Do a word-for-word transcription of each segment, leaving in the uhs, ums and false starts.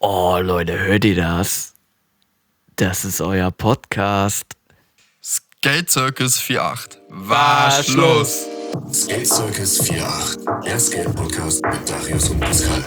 Oh, Leute, hört ihr das? Das ist euer Podcast. Skate Circus vier acht. War Schluss. Skate Circus vier acht, der Skate-Podcast mit Darius und Pascal.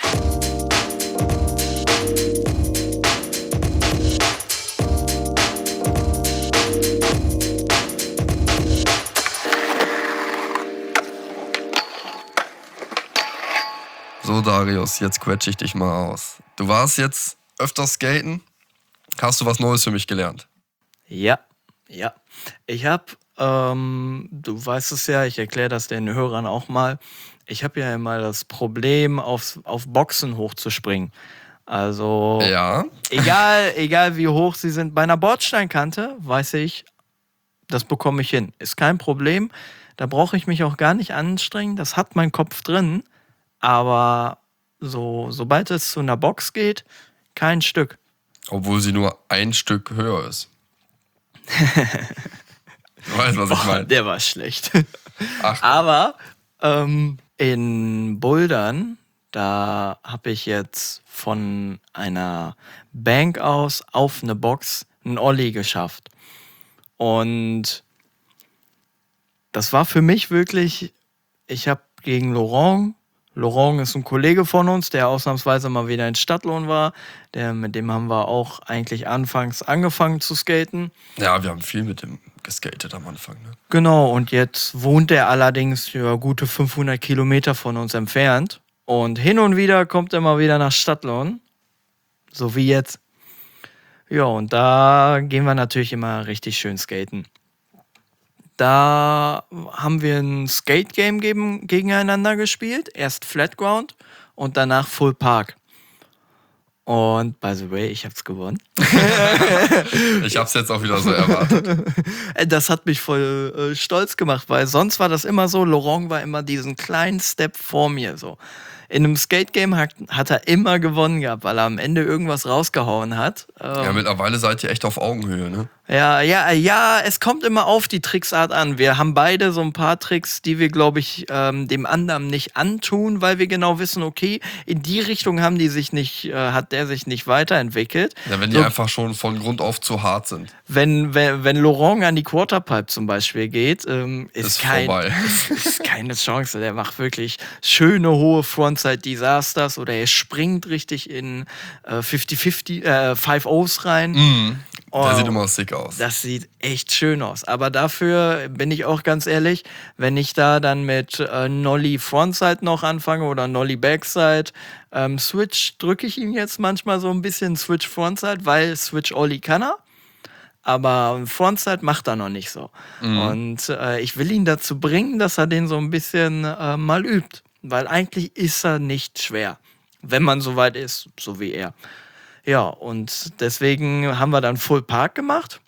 So, Darius, jetzt quetsche ich dich mal aus. Du warst jetzt öfter skaten. Hast du was Neues für mich gelernt? Ja, ja. Ich habe, ähm, du weißt es ja, ich erkläre das den Hörern auch mal. Ich habe ja immer das Problem, auf, auf Boxen hochzuspringen. Also, Ja. egal, egal wie hoch sie sind, bei einer Bordsteinkante weiß ich, das bekomme ich hin. Ist kein Problem. Da brauche ich mich auch gar nicht anstrengen. Das hat mein Kopf drin. Aber so, sobald es zu einer Box geht, kein Stück. Obwohl sie nur ein Stück höher ist. Du weißt, was ich Oh, meine. der war schlecht. Ach, Aber ähm, in Bouldern, da habe ich jetzt von einer Bank aus auf eine Box einen Ollie geschafft. Und das war für mich wirklich, ich habe gegen Laurent, Laurent ist ein Kollege von uns, der ausnahmsweise mal wieder in Stadtlohn war. Der, mit dem haben wir auch eigentlich anfangs angefangen zu skaten. ja, wir haben viel mit dem geskatet am Anfang. Ne? Genau, und jetzt wohnt er allerdings ja, gute fünfhundert Kilometer von uns entfernt. Und hin und wieder kommt er mal wieder nach Stadtlohn. So wie jetzt. Ja, und da gehen wir natürlich immer richtig schön skaten. Da haben wir ein Skate-Game gegen, gegeneinander gespielt. Erst Flatground und danach Full Park. Und by the way, ich hab's gewonnen. Ich hab's jetzt auch wieder so erwartet. Das hat mich voll äh, stolz gemacht, weil sonst war das immer so, Laurent war immer diesen kleinen Step vor mir so. In einem Skate-Game hat, hat er immer gewonnen gehabt, weil er am Ende irgendwas rausgehauen hat. Ähm, Ja, mittlerweile seid ihr echt auf Augenhöhe, ne? Ja, ja, ja, es kommt immer auf die Tricksart an. Wir haben beide so ein paar Tricks, die wir, glaube ich, ähm, dem anderen nicht antun, weil wir genau wissen, okay, in die Richtung haben die sich nicht, äh, hat der sich nicht weiterentwickelt. Ja, wenn die So, einfach schon von Grund auf zu hart sind. wenn, wenn, wenn Laurent an die Quarterpipe zum Beispiel geht, ähm, ist, Ist kein, vorbei. ist, ist keine Chance. Der macht wirklich schöne hohe Frontside-Disasters oder er springt richtig in äh, fünfzig fünfzig, äh, fünf O's rein. Mhm. Der Oh, sieht immer sick aus. Das sieht echt schön aus. Aber dafür bin ich auch ganz ehrlich, wenn ich da dann mit äh, Nollie Frontside noch anfange oder Nollie Backside, ähm, Switch drücke ich ihm jetzt manchmal so ein bisschen Switch Frontside, weil Switch Ollie kann er. Aber Frontside macht er noch nicht so. Und äh, ich will ihn dazu bringen, dass er den so ein bisschen äh, mal übt. Weil eigentlich ist er nicht schwer, wenn man so weit ist, so wie er. Ja, und deswegen haben wir dann Full Park gemacht.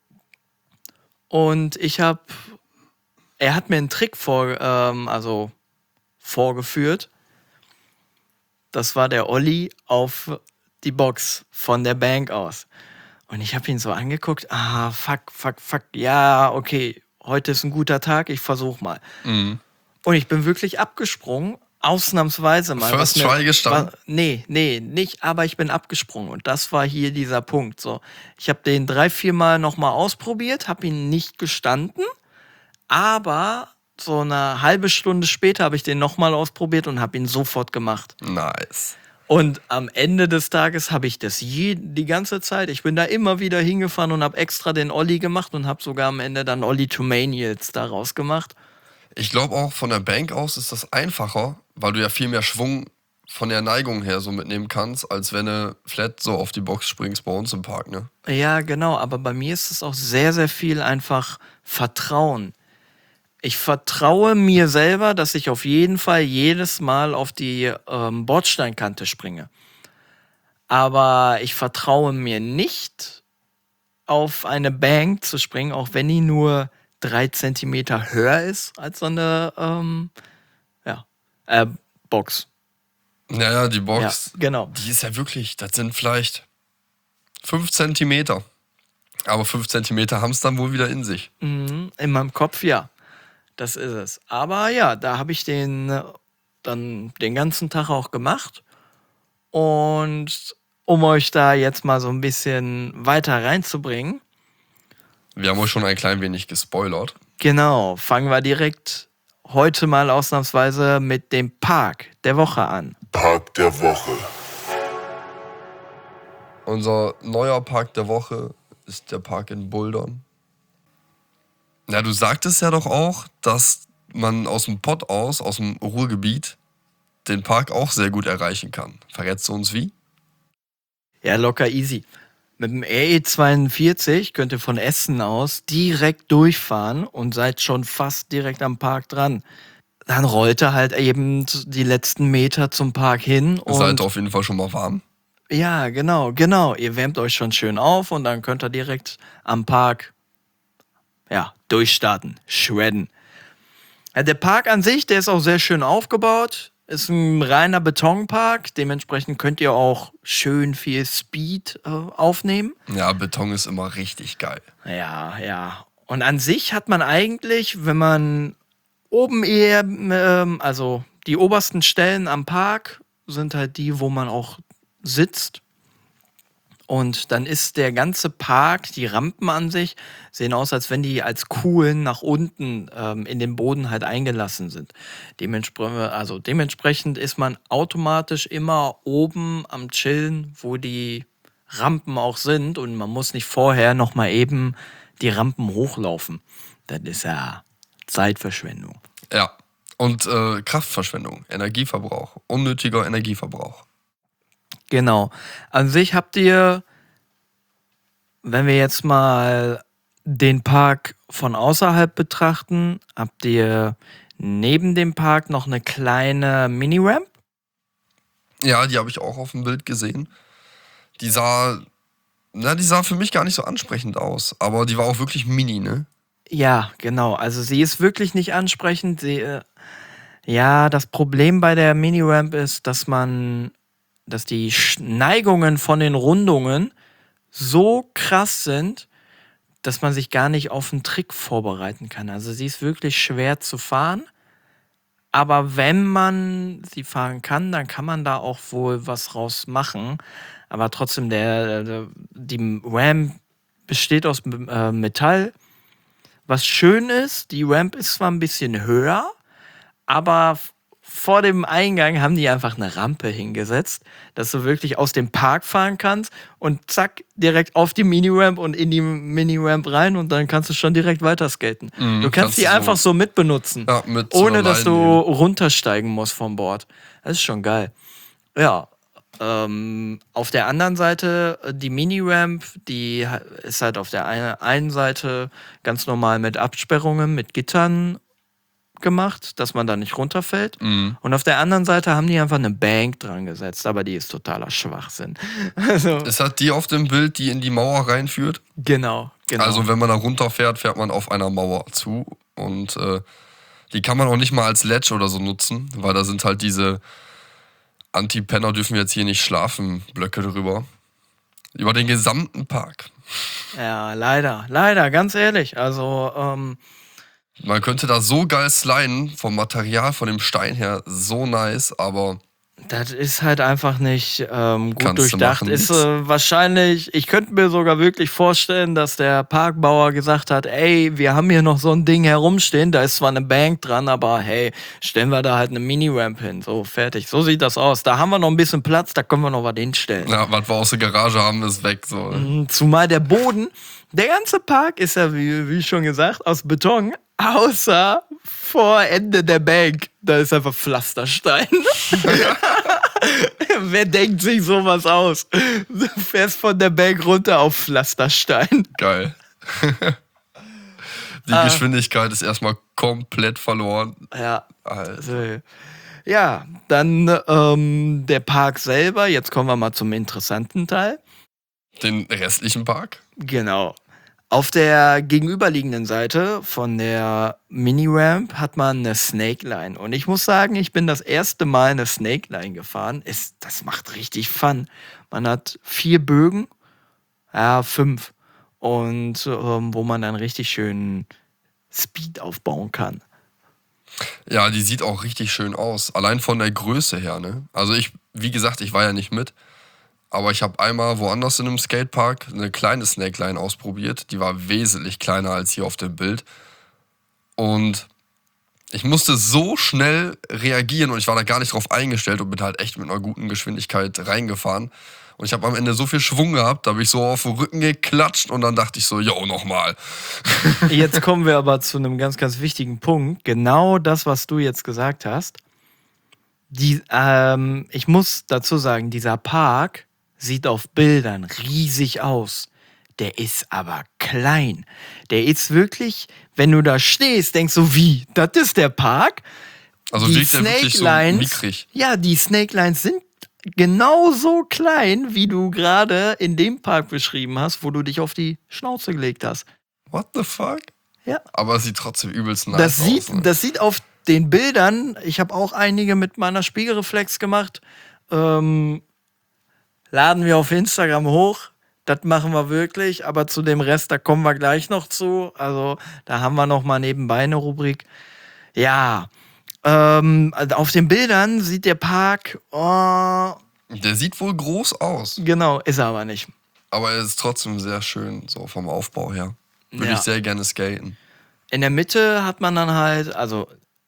Und ich habe, er hat mir einen Trick vor, ähm, also vorgeführt. Das war der Ollie auf die Box von der Bank aus. Und ich habe ihn so angeguckt. Ah, fuck, fuck, fuck. Ja, okay, heute ist ein guter Tag, ich versuch mal. Mhm. Und ich bin wirklich abgesprungen, ausnahmsweise mal. First was mir- try gestanden? wa- Nee, nee, nicht, aber ich bin abgesprungen. Und das war hier dieser Punkt. So, ich habe den drei, vier Mal nochmal ausprobiert, habe ihn nicht gestanden, aber so eine halbe Stunde später habe ich den nochmal ausprobiert und habe ihn sofort gemacht. Nice. Und am Ende des Tages habe ich das je, die ganze Zeit, ich bin da immer wieder hingefahren und habe extra den Ollie gemacht und habe sogar am Ende dann Ollie to Manials daraus gemacht. Ich glaube auch, von der Bank aus ist das einfacher, weil du ja viel mehr Schwung von der Neigung her so mitnehmen kannst, als wenn du flat so auf die Box springst bei uns im Park, ne? Ja, genau, aber bei mir ist es auch sehr, sehr viel einfach Vertrauen. Ich vertraue mir selber, dass ich auf jeden Fall jedes Mal auf die ähm, Bordsteinkante springe. Aber ich vertraue mir nicht, auf eine Bank zu springen, auch wenn die nur drei Zentimeter höher ist als so eine ähm, ja, äh, Box. Naja, die Box, Ja, genau. die ist ja wirklich, das sind vielleicht fünf Zentimeter. Aber fünf Zentimeter haben es dann wohl wieder in sich. Mhm, in meinem Kopf, ja. Das ist es. Aber ja, da habe ich den äh, dann den ganzen Tag auch gemacht. Und um euch da jetzt mal so ein bisschen weiter reinzubringen. Wir haben euch schon ein klein wenig gespoilert. Genau, fangen wir direkt heute mal ausnahmsweise mit dem Park der Woche an. Park der Woche. Unser neuer Park der Woche ist der Park in Bouldern. Ja, du sagtest ja doch auch, dass man aus dem Pott aus, aus dem Ruhrgebiet, den Park auch sehr gut erreichen kann. Verrätst du uns wie? Ja, locker easy. Mit dem R E zweiundvierzig könnt ihr von Essen aus direkt durchfahren und seid schon fast direkt am Park dran. Dann rollt ihr halt eben die letzten Meter zum Park hin. Und Seid auf jeden Fall schon mal warm. ja, genau, genau. Ihr wärmt euch schon schön auf und dann könnt ihr direkt am Park ja, durchstarten, shredden. Ja, der Park an sich, der ist auch sehr schön aufgebaut. Ist ein reiner Betonpark. Dementsprechend könnt ihr auch schön viel Speed äh, aufnehmen. Ja, Beton ist immer richtig geil. Ja, ja. Und an sich hat man eigentlich, wenn man oben eher, ähm, also die obersten Stellen am Park sind halt die, wo man auch sitzt. Und dann ist der ganze Park, die Rampen an sich, sehen aus, als wenn die als Kuhlen nach unten ähm, in den Boden halt eingelassen sind. Demenspre- also dementsprechend ist man automatisch immer oben am Chillen, wo die Rampen auch sind. Und man muss nicht vorher nochmal eben die Rampen hochlaufen. Das ist ja Zeitverschwendung. Ja, und äh, Kraftverschwendung, Energieverbrauch, unnötiger Energieverbrauch. Genau. An sich habt ihr, wenn wir jetzt mal den Park von außerhalb betrachten, habt ihr neben dem Park noch eine kleine Mini-Ramp. Ja, die habe ich auch auf dem Bild gesehen. Die sah, na, die sah für mich gar nicht so ansprechend aus, aber die war auch wirklich mini, ne? Ja, genau. Also sie ist wirklich nicht ansprechend. Sie, äh, ja, das Problem bei der Mini-Ramp ist, dass man, dass die Neigungen von den Rundungen so krass sind, dass man sich gar nicht auf einen Trick vorbereiten kann. Also sie ist wirklich schwer zu fahren. Aber wenn man sie fahren kann, dann kann man da auch wohl was raus machen. Aber trotzdem, der, der die Ramp besteht aus äh, Metall. Was schön ist, die Ramp ist zwar ein bisschen höher, aber vor dem Eingang haben die einfach eine Rampe hingesetzt, dass du wirklich aus dem Park fahren kannst und zack, direkt auf die Mini-Ramp und in die Mini-Ramp rein und dann kannst du schon direkt weiter skaten. Mhm, du kannst kannst die du so- einfach so mitbenutzen, Ja, mit ohne so dass du Leinen runtersteigen musst vom Board. Das ist schon geil. Ja, ähm, auf der anderen Seite, äh, die Mini-Ramp, die ha- ist halt auf der eine, einen Seite ganz normal mit Absperrungen, mit Gittern gemacht, dass man da nicht runterfällt. Mhm. Und auf der anderen Seite haben die einfach eine Bank dran gesetzt, aber die ist totaler Schwachsinn. Also, Ist das die auf dem Bild, die in die Mauer reinführt? genau, genau. Also wenn man da runterfährt, fährt man auf einer Mauer zu und äh, die kann man auch nicht mal als Ledge oder so nutzen, weil da sind halt diese Anti-Penner dürfen jetzt hier nicht schlafen, Blöcke drüber. Über den gesamten Park. ja, leider, leider, ganz ehrlich. Also, ähm, Man könnte da so geil sliden, vom Material, von dem Stein her, so nice, aber das ist halt einfach nicht ähm, gut Kannst du durchdacht. machen. Ist äh, wahrscheinlich, ich könnte mir sogar wirklich vorstellen, dass der Parkbauer gesagt hat, ey, wir haben hier noch so ein Ding herumstehen, da ist zwar eine Bank dran, aber hey, stellen wir da halt eine Mini-Ramp hin. So, fertig. So sieht das aus. Da haben wir noch ein bisschen Platz, da können wir noch was hinstellen. ja, was wir aus der Garage haben, ist weg. So. Mhm, zumal der Boden, der ganze Park ist ja, wie, wie schon gesagt, aus Beton, außer vor Ende der Bank. Da ist einfach Pflasterstein. Wer denkt sich sowas aus? Du fährst von der Bank runter auf Pflasterstein. Geil. Die Ah. Geschwindigkeit ist erstmal komplett verloren. Ja, Alter. also, ja, dann ähm, der Park selber. Jetzt kommen wir mal zum interessanten Teil. Den restlichen Park? Genau. Auf der gegenüberliegenden Seite von der Mini-Ramp hat man eine Snake Line. Und ich muss sagen, ich bin das erste Mal eine Snake Line gefahren. Ist, das macht richtig Fun. Man hat vier Bögen, ja, fünf. Und ähm, wo man dann richtig schön Speed aufbauen kann. Ja, die sieht auch richtig schön aus. Allein von der Größe her, ne? Also ich, wie gesagt, ich war ja nicht mit. Aber ich habe einmal woanders in einem Skatepark eine kleine Snakeline ausprobiert. Die war wesentlich kleiner als hier auf dem Bild. Und ich musste so schnell reagieren und ich war da gar nicht drauf eingestellt und bin halt echt mit einer guten Geschwindigkeit reingefahren. Und ich habe am Ende so viel Schwung gehabt, da habe ich so auf den Rücken geklatscht und dann dachte ich so, yo, nochmal. Jetzt kommen wir aber zu einem ganz, ganz wichtigen Punkt. Genau das, was du jetzt gesagt hast. Die, ähm, ich muss dazu sagen, dieser Park sieht auf Bildern riesig aus. Der ist aber klein. Der ist wirklich, wenn du da stehst, denkst du, wie? Das ist der Park? Also Die wirkt der wirklich so Snakelines, mickrig. ja, die Snakelines sind genauso klein, wie du gerade in dem Park beschrieben hast, wo du dich auf die Schnauze gelegt hast. What the fuck? Ja. Aber es sieht trotzdem übelst nice Das sieht, aus. Ne? das sieht auf den Bildern, ich habe auch einige mit meiner Spiegelreflex gemacht, ähm, laden wir auf Instagram hoch. Das machen wir wirklich, aber zu dem Rest, da kommen wir gleich noch zu. Also da haben wir noch mal nebenbei eine Rubrik. Ja, ähm, also auf den Bildern sieht der Park, oh, Der sieht wohl groß aus, genau, ist er aber nicht. aber er ist trotzdem sehr schön, so vom Aufbau her. Würde Ja. ich sehr gerne skaten. In der Mitte hat man dann halt, also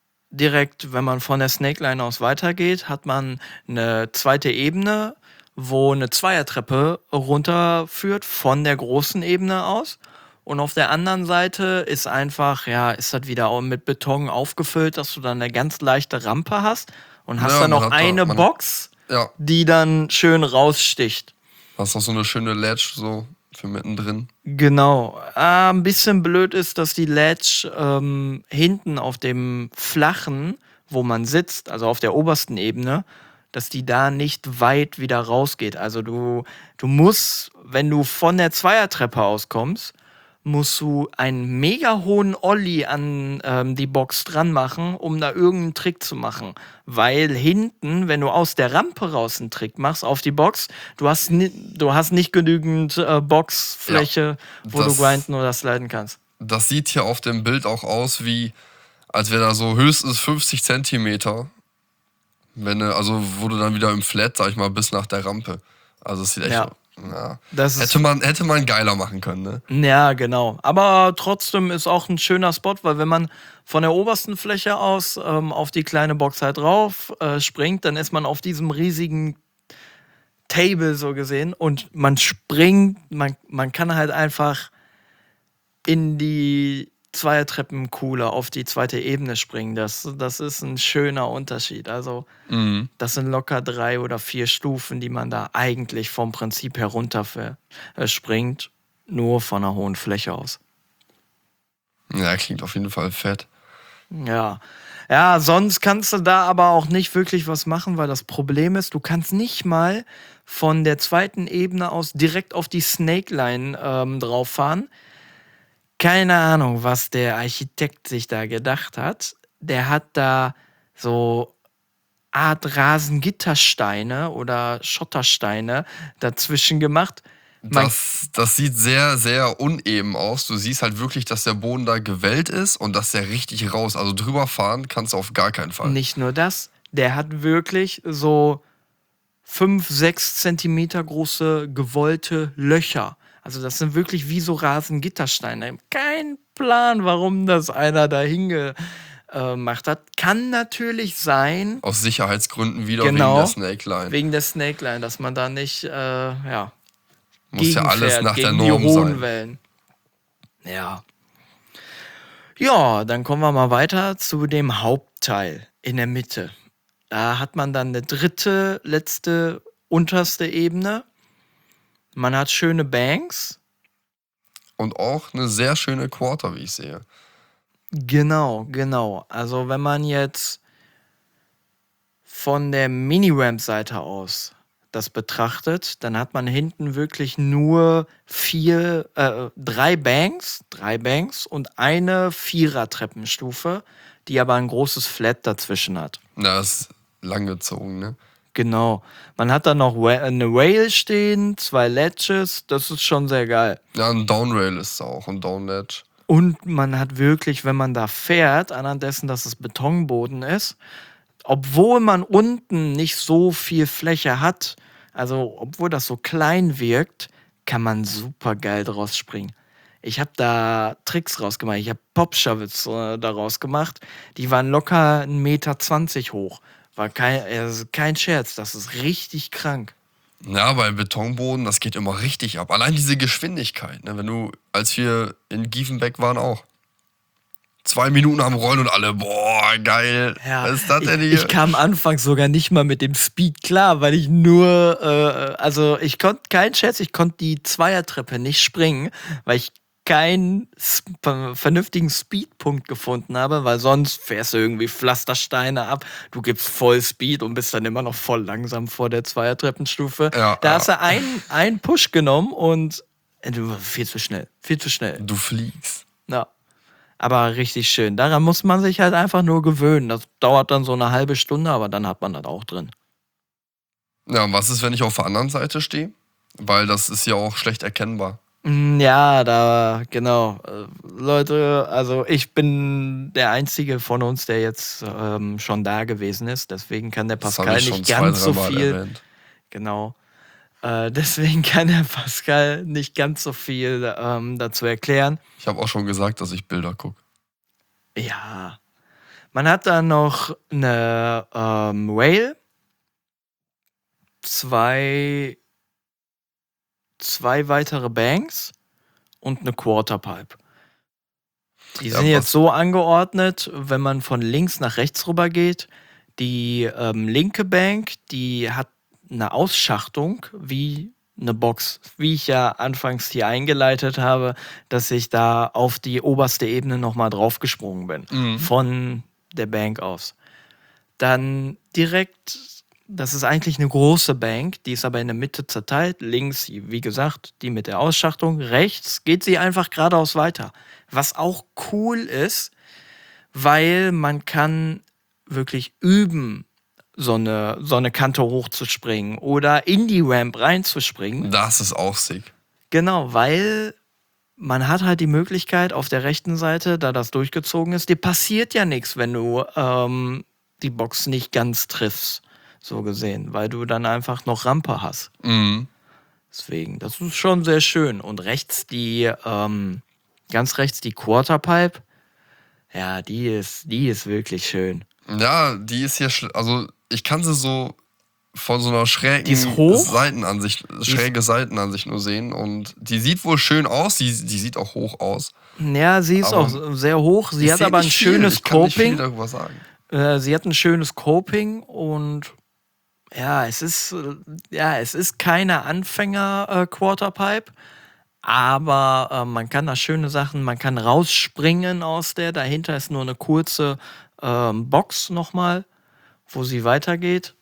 direkt, wenn man von der Snakeline aus weitergeht, hat man eine zweite Ebene, wo eine Zweiertreppe runterführt von der großen Ebene aus. Und auf der anderen Seite ist einfach, ja, ist das wieder auch mit Beton aufgefüllt, dass du dann eine ganz leichte Rampe hast und hast Ja, dann man noch hat da- eine man- Box, Ja, die dann schön raussticht. hast noch so eine schöne Ledge so für mittendrin. Genau. Ah, ein bisschen blöd ist, dass die Ledge ähm, hinten auf dem flachen, wo man sitzt, also auf der obersten Ebene, dass die da nicht weit wieder rausgeht. Also du, du musst, wenn du von der Zweiertreppe auskommst, musst du einen mega hohen Olli an ähm, die Box dran machen, um da irgendeinen Trick zu machen. Weil hinten, wenn du aus der Rampe raus einen Trick machst auf die Box, du hast, ni- du hast nicht genügend äh, Boxfläche, wo das- du grinden oder sliden kannst. Das sieht hier auf dem Bild auch aus wie, als wäre da so höchstens fünfzig Zentimeter. Wenn, du- also wo du dann wieder im Flat, sag ich mal, bis nach der Rampe. Also es sieht echt... Ja. Ja. Das ist Hätte man, hätte man geiler machen können, ne? Ja, genau. Aber trotzdem ist auch ein schöner Spot, weil wenn man von der obersten Fläche aus ähm, auf die kleine Box halt drauf äh, springt, dann ist man auf diesem riesigen Table so gesehen und man springt, man, man kann halt einfach in die Zweiertreppenkuhle auf die zweite Ebene springen. Das, das ist ein schöner Unterschied. Also Mhm. das sind locker drei oder vier Stufen, die man da eigentlich vom Prinzip herunter ver- äh, springt, nur von einer hohen Fläche aus. Ja, klingt auf jeden Fall fett. Ja. Ja, sonst kannst du da aber auch nicht wirklich was machen, weil das Problem ist, du kannst nicht mal von der zweiten Ebene aus direkt auf die Snakeline ähm, drauf fahren. Keine Ahnung, was der Architekt sich da gedacht hat. Der hat da so Art Rasengittersteine oder Schottersteine dazwischen gemacht. Man, Das, das sieht sehr, sehr uneben aus. Du siehst halt wirklich, dass der Boden da gewellt ist und dass der richtig raus. Also drüber fahren kannst du auf gar keinen Fall. nicht nur das, der hat wirklich so fünf, sechs Zentimeter große gewollte Löcher. Also das sind wirklich wie so Rasengittersteine. Kein Plan, warum das einer da hingemacht hat. Kann natürlich sein, Aus Sicherheitsgründen wieder Genau. wegen der Snakeline. wegen der Snakeline, dass man da nicht, äh, ja, Muss ja alles gegenfährt nach der gegen Norm die hohen sein. Wellen. Ja. Ja, dann kommen wir mal weiter zu dem Hauptteil in der Mitte. Da hat man dann eine dritte, letzte, unterste Ebene. Man hat schöne Banks. Und auch eine sehr schöne Quarter, wie ich sehe. Genau, genau. Also wenn man jetzt von der Mini-Ramp-Seite aus das betrachtet, dann hat man hinten wirklich nur vier, äh, drei Banks, drei Banks und eine Vierer-Treppenstufe, die aber ein großes Flat dazwischen hat. Na, das ist langgezogen, ne? Genau. Man hat dann noch Wa- eine Rail stehen, zwei Ledges, das ist schon sehr geil. Ja, ein Downrail ist es auch, ein Downledge. Und man hat wirklich, wenn man da fährt, anhand dessen, dass es Betonboden ist, obwohl man unten nicht so viel Fläche hat, Also, obwohl das so klein wirkt, kann man super geil draus springen. Ich habe da Tricks rausgemacht. Ich habe Popshovels äh, daraus gemacht. Die waren locker ein Meter zwanzig hoch. War kein, also kein Scherz. Das ist richtig krank. Ja, bei Betonboden, das geht immer richtig ab. Allein diese Geschwindigkeit, ne? Wenn du, als wir in Giefenbeck waren auch, zwei Minuten am Rollen und alle, boah, geil. Ja, Was ist das ich, denn ich hier? kam anfangs sogar nicht mal mit dem Speed klar, weil ich nur, äh, also ich konnte, kein Scherz, ich konnte die Zweiertreppe nicht springen, weil ich keinen sp- vernünftigen Speedpunkt gefunden habe, weil sonst fährst du irgendwie Pflastersteine ab, du gibst voll Speed und bist dann immer noch voll langsam vor der Zweiertreppenstufe. Ja, Da hast ja. du einen, einen Push genommen und äh, du viel zu schnell, viel zu schnell. Du fliegst. Ja. Aber richtig schön. Daran muss man sich halt einfach nur gewöhnen. Das dauert dann so eine halbe Stunde, aber dann hat man das auch drin. Ja, und was ist, wenn ich auf der anderen Seite stehe? Weil das ist ja auch schlecht erkennbar. Mm, Ja, da, genau. Äh, Leute, also ich bin der Einzige von uns, der jetzt ähm, schon da gewesen ist. Deswegen kann der Das habe Pascal ich schon nicht zwei, ganz so dreimal viel. erwähnt. Genau. Äh, deswegen kann der Pascal nicht ganz so viel ähm, dazu erklären. Ich habe auch schon gesagt, dass ich Bilder gucke. Ja. Man hat da noch eine ähm, Whale, zwei, zwei weitere Banks und eine Quarterpipe. Die Ja, sind jetzt was- so angeordnet, wenn man von links nach rechts rüber geht. Die ähm, linke Bank, die hat eine Ausschachtung wie eine Box, wie ich ja anfangs hier eingeleitet habe, dass ich da auf die oberste Ebene nochmal draufgesprungen bin, Mhm. von der Bank aus. Dann direkt, das ist eigentlich eine große Bank, die ist aber in der Mitte zerteilt. Links, wie gesagt, die mit der Ausschachtung. Rechts geht sie einfach geradeaus weiter. Was auch cool ist, weil man kann wirklich üben, so eine, so eine Kante hochzuspringen oder in die Ramp reinzuspringen. Das ist auch sick. Genau, weil man hat halt die Möglichkeit auf der rechten Seite, da das durchgezogen ist, dir passiert ja nichts, wenn du ähm, die Box nicht ganz triffst, so gesehen, weil du dann einfach noch Rampe hast. Mhm. Deswegen, das ist schon sehr schön. Und rechts die, ähm, ganz rechts die Quarterpipe, ja, die ist, die ist wirklich schön. Ja, die ist hier, schl- also ich kann sie so von so einer schrägen Die ist hoch. Seitenansicht, schräge Seitenansicht nur sehen und die sieht wohl schön aus, die, die sieht auch hoch aus. Ja, sie ist Aber auch sehr hoch. Sie Ich hat seh aber ein nicht viel, schönes ich kann nicht viel Coping. darüber sagen. Äh, sie hat ein schönes Coping und ja, es ist, äh, ja, es ist keine Anfänger-Quarterpipe, aber äh, man kann da schöne Sachen, man kann rausspringen aus der. Dahinter ist nur eine kurze ähm, Box nochmal, wo sie weitergeht.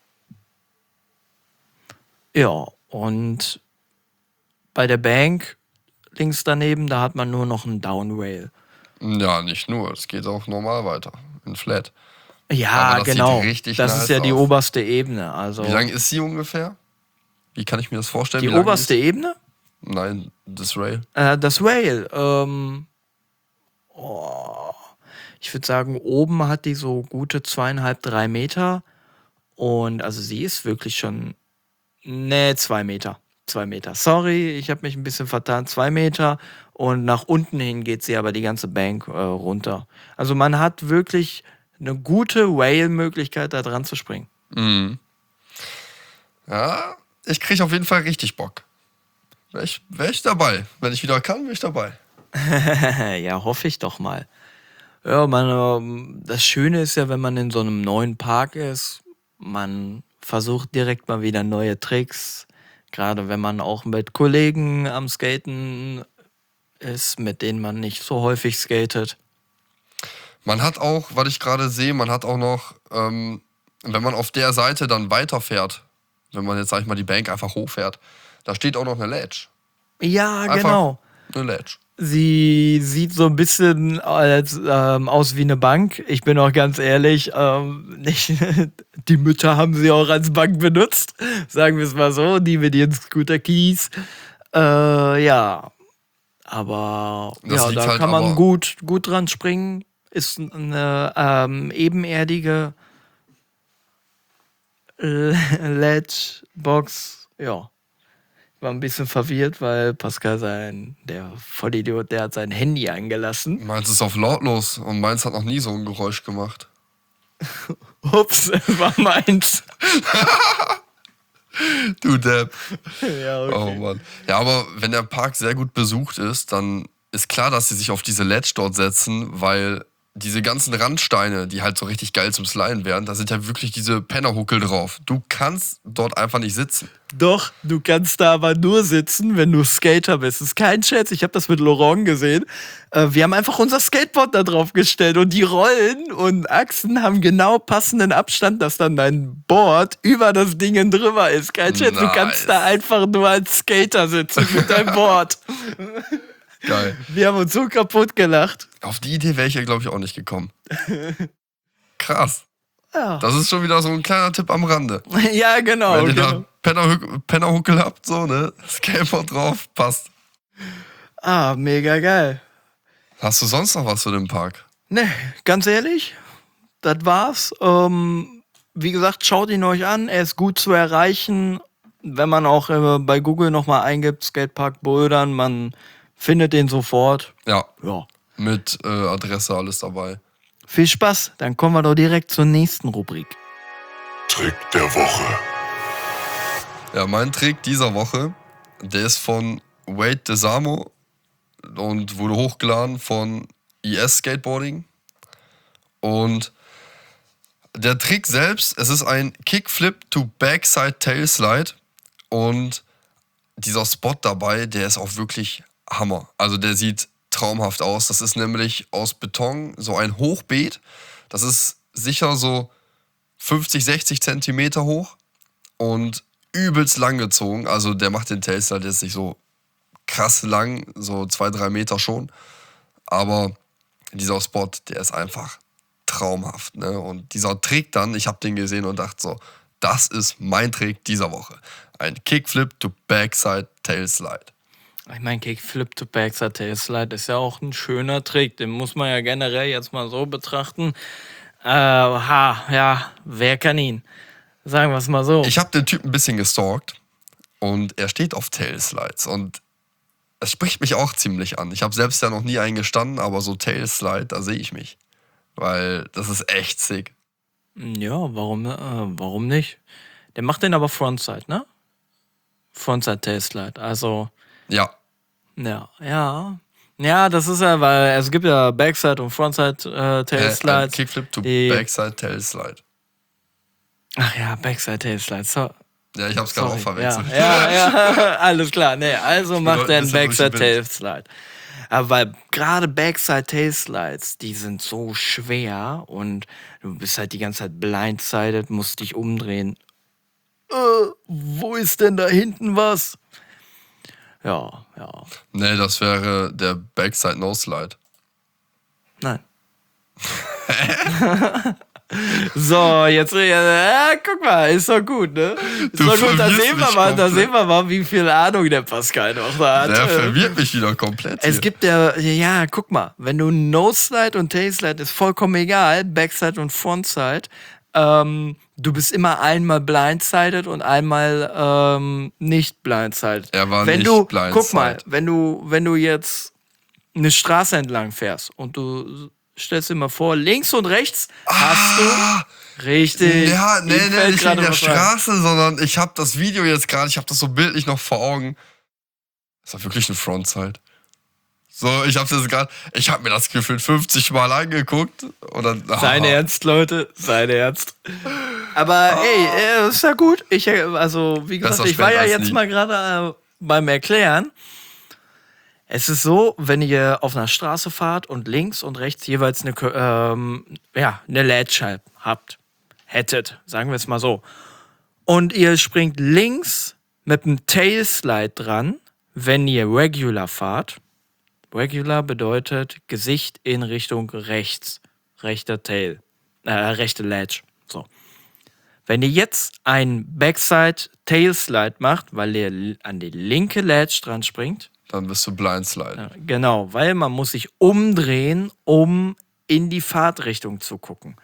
Ja, und bei der Bank links daneben, da hat man nur noch einen Downrail. Ja, nicht nur, es geht auch normal weiter, in Flat. Ja, Aber das sieht genau. richtig das nice ist ja die aus. oberste Ebene. Also Wie lang ist sie ungefähr? Wie kann ich mir das vorstellen? die wie lang oberste die ist? Ebene? Nein, das Rail. Äh, das Rail. Ähm, oh, ich würde sagen, oben hat die so gute zweieinhalb, drei Meter. Und also sie ist wirklich schon. Nee, zwei Meter. Zwei Meter. Sorry, ich habe mich ein bisschen vertan. Zwei Meter. Und nach unten hin geht sie aber die ganze Bank äh, runter. Also man hat wirklich eine gute Rail-Möglichkeit, da dran zu springen. Mhm. Ja, ich krieg auf jeden Fall richtig Bock. Wär ich, wär ich dabei. Wenn ich wieder kann, wär ich dabei. Ja, hoffe ich doch mal. Ja, man, ähm, das Schöne ist ja, wenn man in so einem neuen Park ist, man versucht direkt mal wieder neue Tricks. Gerade wenn man auch mit Kollegen am Skaten ist, mit denen man nicht so häufig skatet. Man hat auch, was ich gerade sehe, man hat auch noch, ähm, wenn man auf der Seite dann weiterfährt, wenn man jetzt, sag ich mal, die Bank einfach hochfährt, da steht auch noch eine Ledge. Ja, Einfach genau. eine Ledge. Sie sieht so ein bisschen als, ähm, aus wie eine Bank. Ich bin auch ganz ehrlich, ähm, nicht, die Mütter haben sie auch als Bank benutzt. Sagen wir es mal so, die mit ihren Scooter-Keys. Äh, ja, aber Das ja, liegt da halt kann man aber- gut, gut dran springen. Ist eine ähm, ebenerdige Ledgebox, ja. War ein bisschen verwirrt, weil Pascal sein, der Vollidiot, der hat sein Handy eingelassen. Meins ist auf lautlos und meins hat noch nie so ein Geräusch gemacht. Ups, war meins. Du Depp. Ja, okay. Oh Mann. Ja, aber wenn der Park sehr gut besucht ist, dann ist klar, dass sie sich auf diese Ledge dort setzen, weil diese ganzen Randsteine, die halt so richtig geil zum Sliden wären, da sind ja wirklich diese Pennerhuckel drauf. Du kannst dort einfach nicht sitzen. Doch, du kannst da aber nur sitzen, wenn du Skater bist. Das ist kein Scherz, ich habe das mit Laurent gesehen. Äh, wir haben einfach unser Skateboard da drauf gestellt und die Rollen und Achsen haben genau passenden Abstand, dass dann dein Board über das Ding drüber ist. Kein Scherz, Nice. du kannst da einfach nur als Skater sitzen mit deinem Board. Geil. Wir haben uns so kaputt gelacht. Auf die Idee wäre ich ja, glaube ich, auch nicht gekommen. Krass. Ja, Das ist schon wieder so ein kleiner Tipp am Rande. ja genau. Wenn ihr genau. da Pennerhuckel, Pennerhuckel habt, so, ne? Skateboard drauf, passt. Ah, mega geil. Hast du sonst noch was zu dem Park? Ne, ganz ehrlich, das war's. Ähm, wie gesagt, schaut ihn euch an. Er ist gut zu erreichen. Wenn man auch äh, bei Google nochmal eingibt, Skatepark Bouldern, man findet den sofort. Ja, Ja. mit äh, Adresse, alles dabei. Viel Spaß. Dann kommen wir doch direkt zur nächsten Rubrik. Trick der Woche. Ja, mein Trick dieser Woche, der ist von Wade DeSamo und wurde hochgeladen von I S Skateboarding. Und der Trick selbst, es ist ein Kickflip to Backside Tailslide. Und dieser Spot dabei, der ist auch wirklich Hammer. Also der sieht traumhaft aus. Das ist nämlich aus Beton so ein Hochbeet. Das ist sicher so fünfzig, sechzig Zentimeter hoch und übelst lang gezogen. Also der macht den Tailslide jetzt nicht so krass lang, so zwei, drei Meter schon. Aber dieser Spot, der ist einfach traumhaft. Ne? Und dieser Trick dann, ich habe den gesehen und dachte so, das ist mein Trick dieser Woche. Ein Kickflip to Backside Tailslide. Ich meine, Kickflip to Backside Tailslide ist ja auch ein schöner Trick. Den muss man ja generell jetzt mal so betrachten. Äh, ha, ja, wer kann ihn? Sagen wir es mal so. Ich habe den Typen ein bisschen gestalkt und er steht auf Tailslides und es spricht mich auch ziemlich an. Ich habe selbst ja noch nie einen gestanden, aber so Tailslide, da sehe ich mich. Weil das ist echt sick. Ja, warum, äh, warum nicht? Der macht den aber Frontside, ne? Frontside Tailslide. Also, Ja, ja, ja. Ja, das ist ja, weil es gibt ja Backside und Frontside äh, äh, Tailslides. ein Kickflip to die- Backside Tailslide. Ach ja, Backside Tailslide. So, Ja, ich habe es gerade auch sorry. Ja, verwechselt. ja, ja, alles klar. Nee, also macht heute er ein einen bisschen durch Backside den Wind. Tailslide. Aber weil gerade Backside Tailslides, die sind so schwer und du bist halt die ganze Zeit blindsided, musst dich umdrehen. Äh, wo ist denn da hinten was? Ja, ja. Nee, das wäre der Backside No Slide. Nein. So, jetzt, ja, guck mal, ist doch gut, ne? Ist Du doch gut, da verwirrst sehen wir mich mal, da komplett. sehen wir mal, wie viel Ahnung der Pascal noch da hat. Der Äh, verwirrt mich wieder komplett. Es hier. gibt ja, ja, guck mal, wenn du No-Slide und Tailslide ist vollkommen egal, Backside und Frontside, ähm, du bist immer einmal blindsided und einmal ähm, nicht blindsided. Er war wenn nicht du, blindsided. Guck mal, wenn du, wenn du jetzt eine Straße entlang fährst und du stellst dir mal vor, links und rechts hast du, richtig, Ja, nee, ihm nee, fällt nicht gerade in der was ein. Straße, sondern ich habe das Video jetzt gerade, ich habe das so bildlich noch vor Augen. Das war wirklich ein Frontside. So, ich habe das gerade, ich habe mir das gefühlt fünfzig Mal angeguckt und dann. Sein ah, Ernst, Leute, sein Ernst. Aber ey, äh, ist ja gut. Ich, äh, also, wie gesagt, Besser ich war spät ja als jetzt nie. mal gerade äh, beim Erklären. Es ist so, wenn ihr auf einer Straße fahrt und links und rechts jeweils eine, Kö- ähm, ja, eine Ledge habt, hättet, sagen wir es mal so. Und ihr springt links mit dem Tailslide dran, wenn ihr Regular fahrt. Regular bedeutet Gesicht in Richtung rechts. Rechter Tail. Äh, rechte Ledge. So. Wenn ihr jetzt ein Backside Tailslide macht, weil ihr l- an die linke Ledge dran springt, Dann bist du Blindslide. ja, genau, weil man muss sich umdrehen, um in die Fahrtrichtung zu gucken.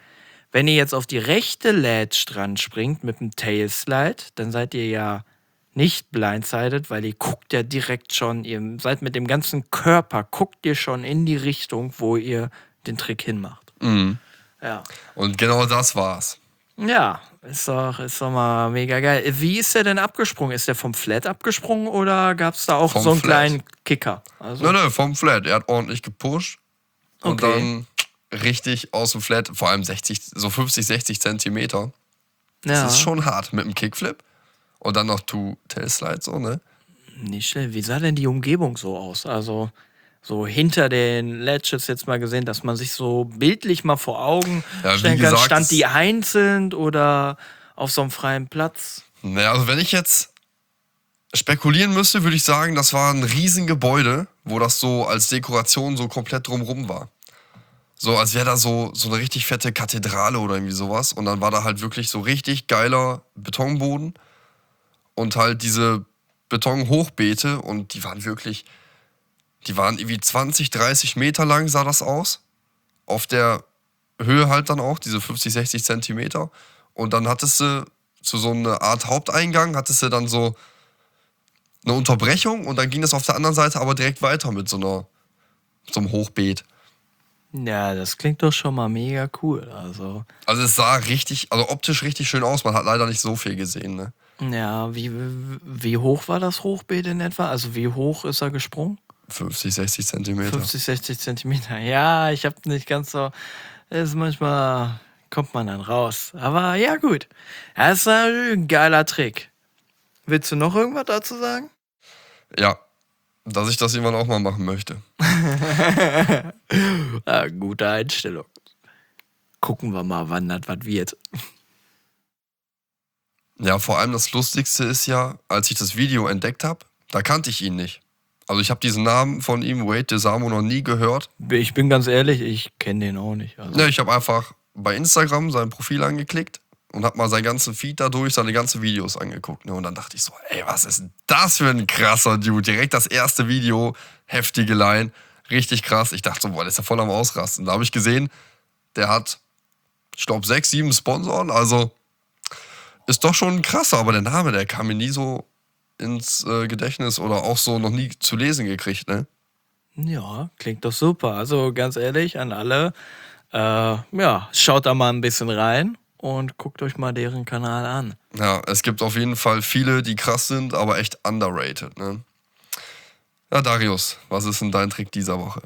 wenn ihr jetzt auf die rechte Ledge dran springt mit dem Tailslide, dann seid ihr ja nicht blindsided, weil ihr guckt ja direkt schon, ihr seid mit dem ganzen Körper, guckt ihr schon in die Richtung, wo ihr den Trick hinmacht. Mhm. Ja. Und genau das war's. Ja, ist doch, ist doch mal mega geil. Wie ist der denn abgesprungen? Ist der vom Flat abgesprungen oder gab es da auch Vom so einen Flat. kleinen Kicker? Also, Nö, nö, vom Flat. Er hat ordentlich gepusht. Und Okay. dann richtig aus dem Flat, vor allem sechzig, so fünfzig, sechzig Zentimeter. Das ja, ist schon hart mit dem Kickflip. Und dann noch Two Tailslide so, ne? nicht schlecht. Wie sah denn die Umgebung so aus? Also so hinter den Ledges jetzt mal gesehen, dass man sich so bildlich mal vor Augen Ja, wie stellen kann. gesagt, Stand es- die einzeln oder auf so einem freien Platz? Naja, also wenn ich jetzt spekulieren müsste, würde ich sagen, das war ein Riesengebäude, wo das so als Dekoration so komplett drumrum war. So, als wäre da so, so eine richtig fette Kathedrale oder irgendwie sowas. Und dann war da halt wirklich so richtig geiler Betonboden und halt diese Betonhochbeete und die waren wirklich, die waren irgendwie zwanzig, dreißig Meter lang sah das aus. Auf der Höhe halt dann auch, diese fünfzig, sechzig Zentimeter. Und dann hattest du zu so einer Art Haupteingang, hattest du dann so eine Unterbrechung und dann ging es auf der anderen Seite aber direkt weiter mit so einer, so einem Hochbeet. Ja, das klingt doch schon mal mega cool. Also, Also es sah richtig, also optisch richtig schön aus. Man hat leider nicht so viel gesehen, ne? ja, wie, wie hoch war das Hochbeet in etwa? Also wie hoch ist er gesprungen? fünfzig, sechzig Zentimeter. fünfzig, sechzig Zentimeter. Ja, ich habe nicht ganz so. Ist manchmal kommt man dann raus. Aber ja, gut. Das ist ein geiler Trick. Willst du noch irgendwas dazu sagen? Ja, dass ich das irgendwann auch mal machen möchte. Ja, gute Einstellung. Gucken wir mal, wann das was wird. Ja, vor allem das Lustigste ist ja, als ich das Video entdeckt habe, da kannte ich ihn nicht. Also ich habe diesen Namen von ihm, Wade DeSamo, noch nie gehört. Ich bin ganz ehrlich, ich kenne den auch nicht. Also. Ne, ich habe einfach bei Instagram sein Profil angeklickt und habe mal seinen ganzen Feed dadurch, seine ganzen Videos angeguckt. Ne? Und dann dachte ich so, ey, was ist denn das für ein krasser Dude? Direkt das erste Video, heftige Line, richtig krass. Ich dachte so, boah, der ist ja voll am Ausrasten. Da habe ich gesehen, der hat, ich glaube, sechs, sieben Sponsoren. Also ist doch schon krasser, aber der Name, der kam mir nie so ins äh, Gedächtnis oder auch so noch nie zu lesen gekriegt, ne? Ja, klingt doch super. Also ganz ehrlich an alle, äh, ja, schaut da mal ein bisschen rein und guckt euch mal deren Kanal an. Ja, es gibt auf jeden Fall viele, die krass sind, aber echt underrated, ne? Ja, Darius, was ist denn dein Trick dieser Woche?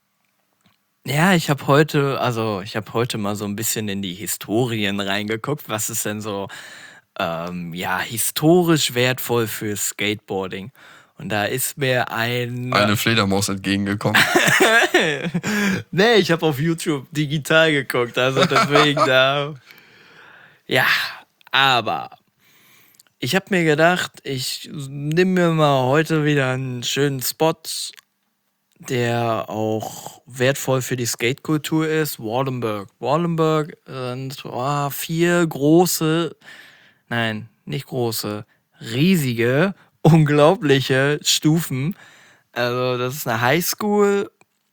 Ja, ich habe heute, also ich habe heute mal so ein bisschen in die Historien reingeguckt, was ist denn so, ähm, ja, historisch wertvoll für Skateboarding. Und da ist mir ein... Eine Fledermaus entgegengekommen. Nee, ich habe auf YouTube digital geguckt, also deswegen da. Ja, aber ich habe mir gedacht, ich nehme mir mal heute wieder einen schönen Spot, der auch wertvoll für die Skatekultur ist. Wallenberg. Wallenberg sind oh, vier große, nein, nicht große, riesige, unglaubliche Stufen. Also das ist eine Highschool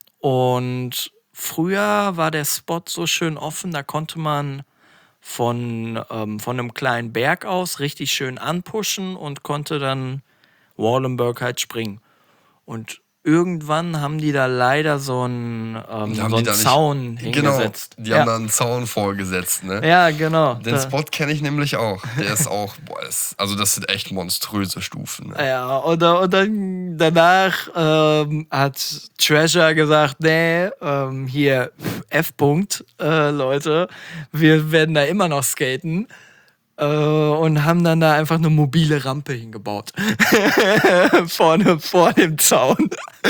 und früher war der Spot so schön offen, da konnte man von, ähm, von einem kleinen Berg aus richtig schön anpushen und konnte dann Wallenberg halt springen. Und irgendwann haben die da leider so einen, ähm, Haben so die einen da nicht- Zaun Genau, hingesetzt. die ja. haben da einen Zaun vorgesetzt, ne? ja, genau. Den Da- Spot kenne ich nämlich auch. Der ist auch, boah, das, also das sind echt monströse Stufen. Ne? Ja, und, da- und dann danach ähm, hat Treasure gesagt, nee, ähm, hier F-Punkt, äh, Leute, wir werden da immer noch skaten. Äh, und haben dann da einfach eine mobile Rampe hingebaut. Vorne vor dem Zaun.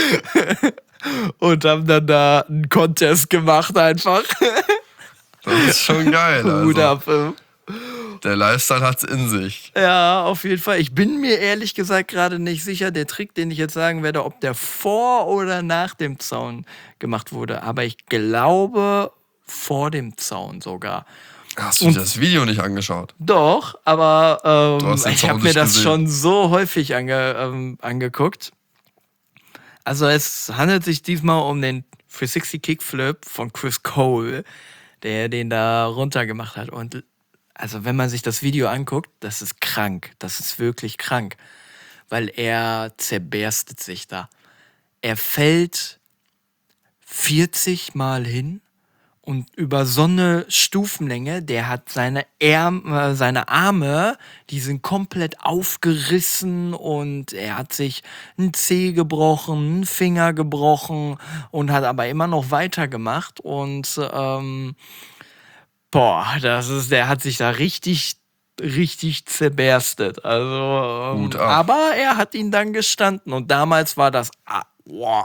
Und haben dann da einen Contest gemacht einfach. Das ist schon geil. Hut Also, ab. äh. der Lifestyle hat's in sich. Ja, auf jeden Fall. Ich bin mir ehrlich gesagt gerade nicht sicher, der Trick, den ich jetzt sagen werde, ob der vor oder nach dem Zaun gemacht wurde. Aber ich glaube, vor dem Zaun sogar. Hast du dir das Video nicht angeschaut? Doch, aber Du ähm, hast den ich Zaun habe mir nicht das gesehen. schon so häufig ange, ähm, angeguckt. Also es handelt sich diesmal um den dreihundertsechzig Kickflip von Chris Cole, der den da runtergemacht hat. Und also wenn man sich das Video anguckt, das ist krank. Das ist wirklich krank. Weil er zerberstet sich da. Er fällt vierzig Mal hin und über so eine Stufenlänge, der hat seine, Ärm, äh, seine Arme, die sind komplett aufgerissen und er hat sich einen Zeh gebrochen, einen Finger gebrochen und hat aber immer noch weitergemacht und ähm, boah, das ist, der hat sich da richtig, richtig zerberstet. Also, Hut ähm, ab. aber er hat ihn dann gestanden und damals war das, ah, wow,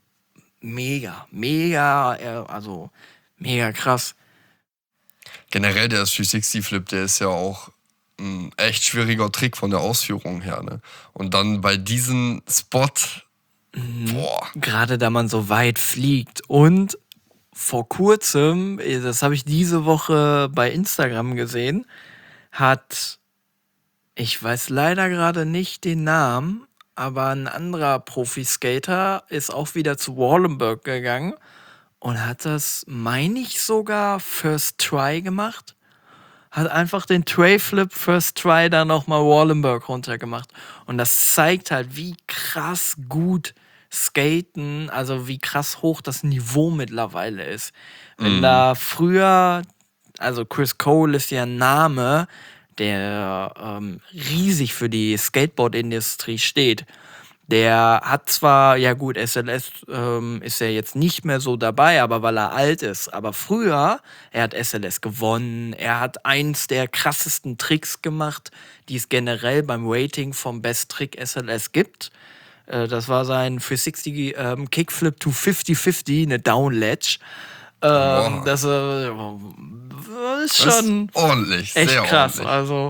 mega, mega, äh, also mega krass. Generell der drei sechzig Flip, der ist ja auch ein echt schwieriger Trick von der Ausführung her. Ne? Und dann bei diesem Spot, boah, Gerade da man so weit fliegt. Und vor kurzem, äh, das habe ich diese Woche bei Instagram gesehen, hat, ich weiß leider gerade nicht den Namen, aber ein anderer Profiskater ist auch wieder zu Wallenberg gegangen und hat das, meine ich, sogar First Try gemacht. Hat einfach den Tray-Flip First Try da nochmal Wallenberg runtergemacht. Und das zeigt halt, wie krass gut Skaten, also wie krass hoch das Niveau mittlerweile ist. Wenn da früher, also Chris Cole ist ja ein Name, der ähm, riesig für die Skateboard-Industrie steht. Der hat zwar, ja gut, S L S ähm, ist ja jetzt nicht mehr so dabei, aber weil er alt ist. Aber früher, er hat S L S gewonnen, er hat eins der krassesten Tricks gemacht, die es generell beim Rating vom Best Trick S L S gibt. Äh, das war sein dreihundertsechzig ähm, Kickflip to fünfzig fünfzig, eine Down Ledge. Ähm, Boah. das äh, ist das schon ist ordentlich, echt sehr krass. ordentlich. Also,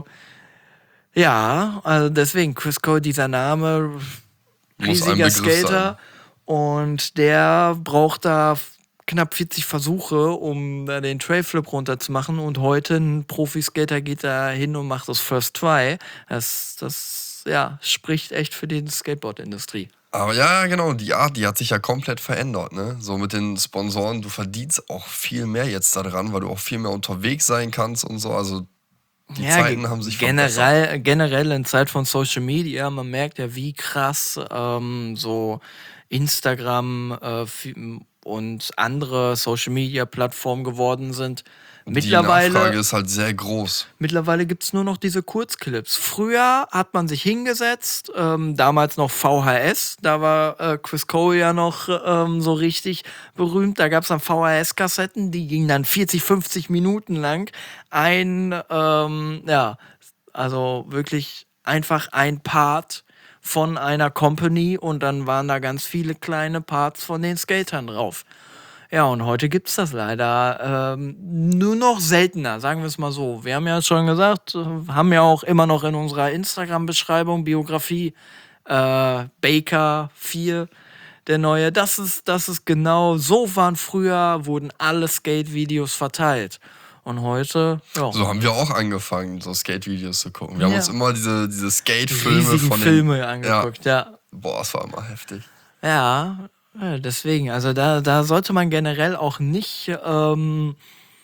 ja, also deswegen, Chris Cole, dieser Name, Muss ein riesiger Begriff Skater. Und der braucht da f- knapp vierzig Versuche, um da den Trailflip runterzumachen. Und heute ein Profiskater geht da hin und macht das First Try. Das, das ja, spricht echt für die Skateboard-Industrie. Aber ja, genau, die Art, die hat sich ja komplett verändert, ne? So mit den Sponsoren, du verdienst auch viel mehr jetzt daran, weil du auch viel mehr unterwegs sein kannst und so. Also die Ja, Zeiten ge- haben sich verbessert. generell, generell in Zeit von Social Media, man merkt ja, wie krass ähm, so Instagram äh, fi- und andere Social Media Plattformen geworden sind. Die Nachfrage Mittlerweile, ist halt sehr groß. mittlerweile gibt es nur noch diese Kurzclips. Früher hat man sich hingesetzt, ähm, damals noch V H S, da war äh, Chris Cole ja noch ähm, so richtig berühmt. Da gab es dann V H S-Kassetten, die gingen dann vierzig, fünfzig Minuten lang. Ein, ähm, ja, also wirklich einfach ein Part von einer Company und dann waren da ganz viele kleine Parts von den Skatern drauf. Ja, und heute gibt's das leider ähm, nur noch seltener, sagen wir es mal so. Wir haben ja schon gesagt, äh, haben ja auch immer noch in unserer Instagram-Beschreibung, Biografie, äh, Baker vier, der neue. Das ist, das ist genau, so waren früher, wurden alle Skate-Videos verteilt. Und heute, ja, So haben wir auch angefangen, so Skate-Videos zu gucken. Wir haben Ja. uns immer diese, diese Skate-Filme riesigen von den... Filme angeguckt, ja. Boah, es war immer heftig. Ja, ja, deswegen, also da, da sollte man generell auch nicht ähm,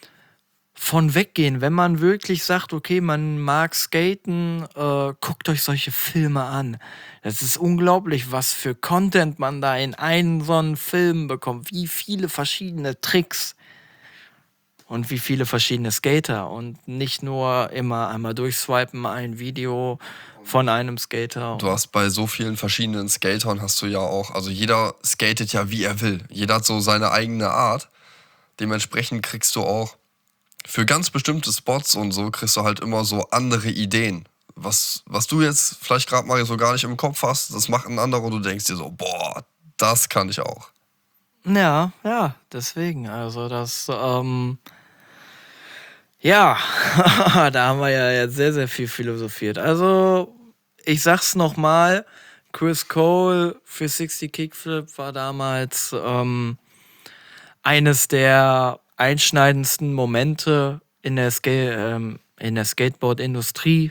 von weggehen. Wenn man wirklich sagt, okay, man mag Skaten, äh, guckt euch solche Filme an. Das ist unglaublich, was für Content man da in einen so einen Film bekommt. Wie viele verschiedene Tricks und wie viele verschiedene Skater. Und nicht nur immer einmal durchswipen, ein Video von einem Skater. Du hast bei so vielen verschiedenen Skatern hast du ja auch, also jeder skatet ja wie er will. Jeder hat so seine eigene Art. Dementsprechend kriegst du auch für ganz bestimmte Spots und so kriegst du halt immer so andere Ideen. Was, was du jetzt vielleicht gerade mal so gar nicht im Kopf hast, das macht ein anderer und du denkst dir so, boah, das kann ich auch. Ja, ja, deswegen. Also das, ähm, ja, da haben wir ja jetzt sehr, sehr viel philosophiert. Also, ich sag's nochmal, Chris Cole für sechzig Kickflip war damals ähm, eines der einschneidendsten Momente in der, Ska ähm, in der Skateboard-Industrie.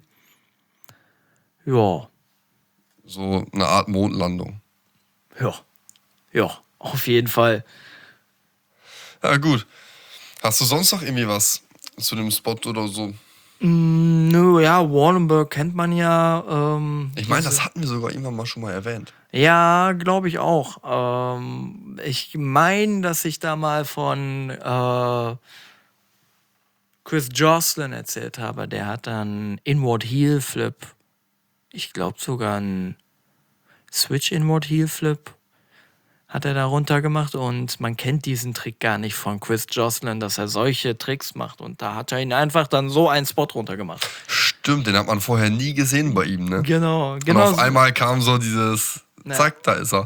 Ja, So eine Art Mondlandung. ja, ja, auf jeden Fall. Ja, gut. Hast du sonst noch irgendwie was zu dem Spot oder so? Mm, nö, ja, Wallenberg kennt man ja. Ähm, Ich meine, diese, das hatten wir sogar irgendwann mal schon mal erwähnt. ja, glaube ich auch. Ähm, ich meine, dass ich da mal von äh, Chris Joslin erzählt habe. Der hat dann Inward Heel Flip. Ich glaube sogar ein Switch Inward Heel Flip hat er da runter gemacht und man kennt diesen Trick gar nicht von Chris Joslin, dass er solche Tricks macht und da hat er ihn einfach dann so einen Spot runter gemacht. Stimmt, den hat man vorher nie gesehen bei ihm, ne? Genau, Und genau. auf so- einmal kam so dieses, Ja. zack, da ist er.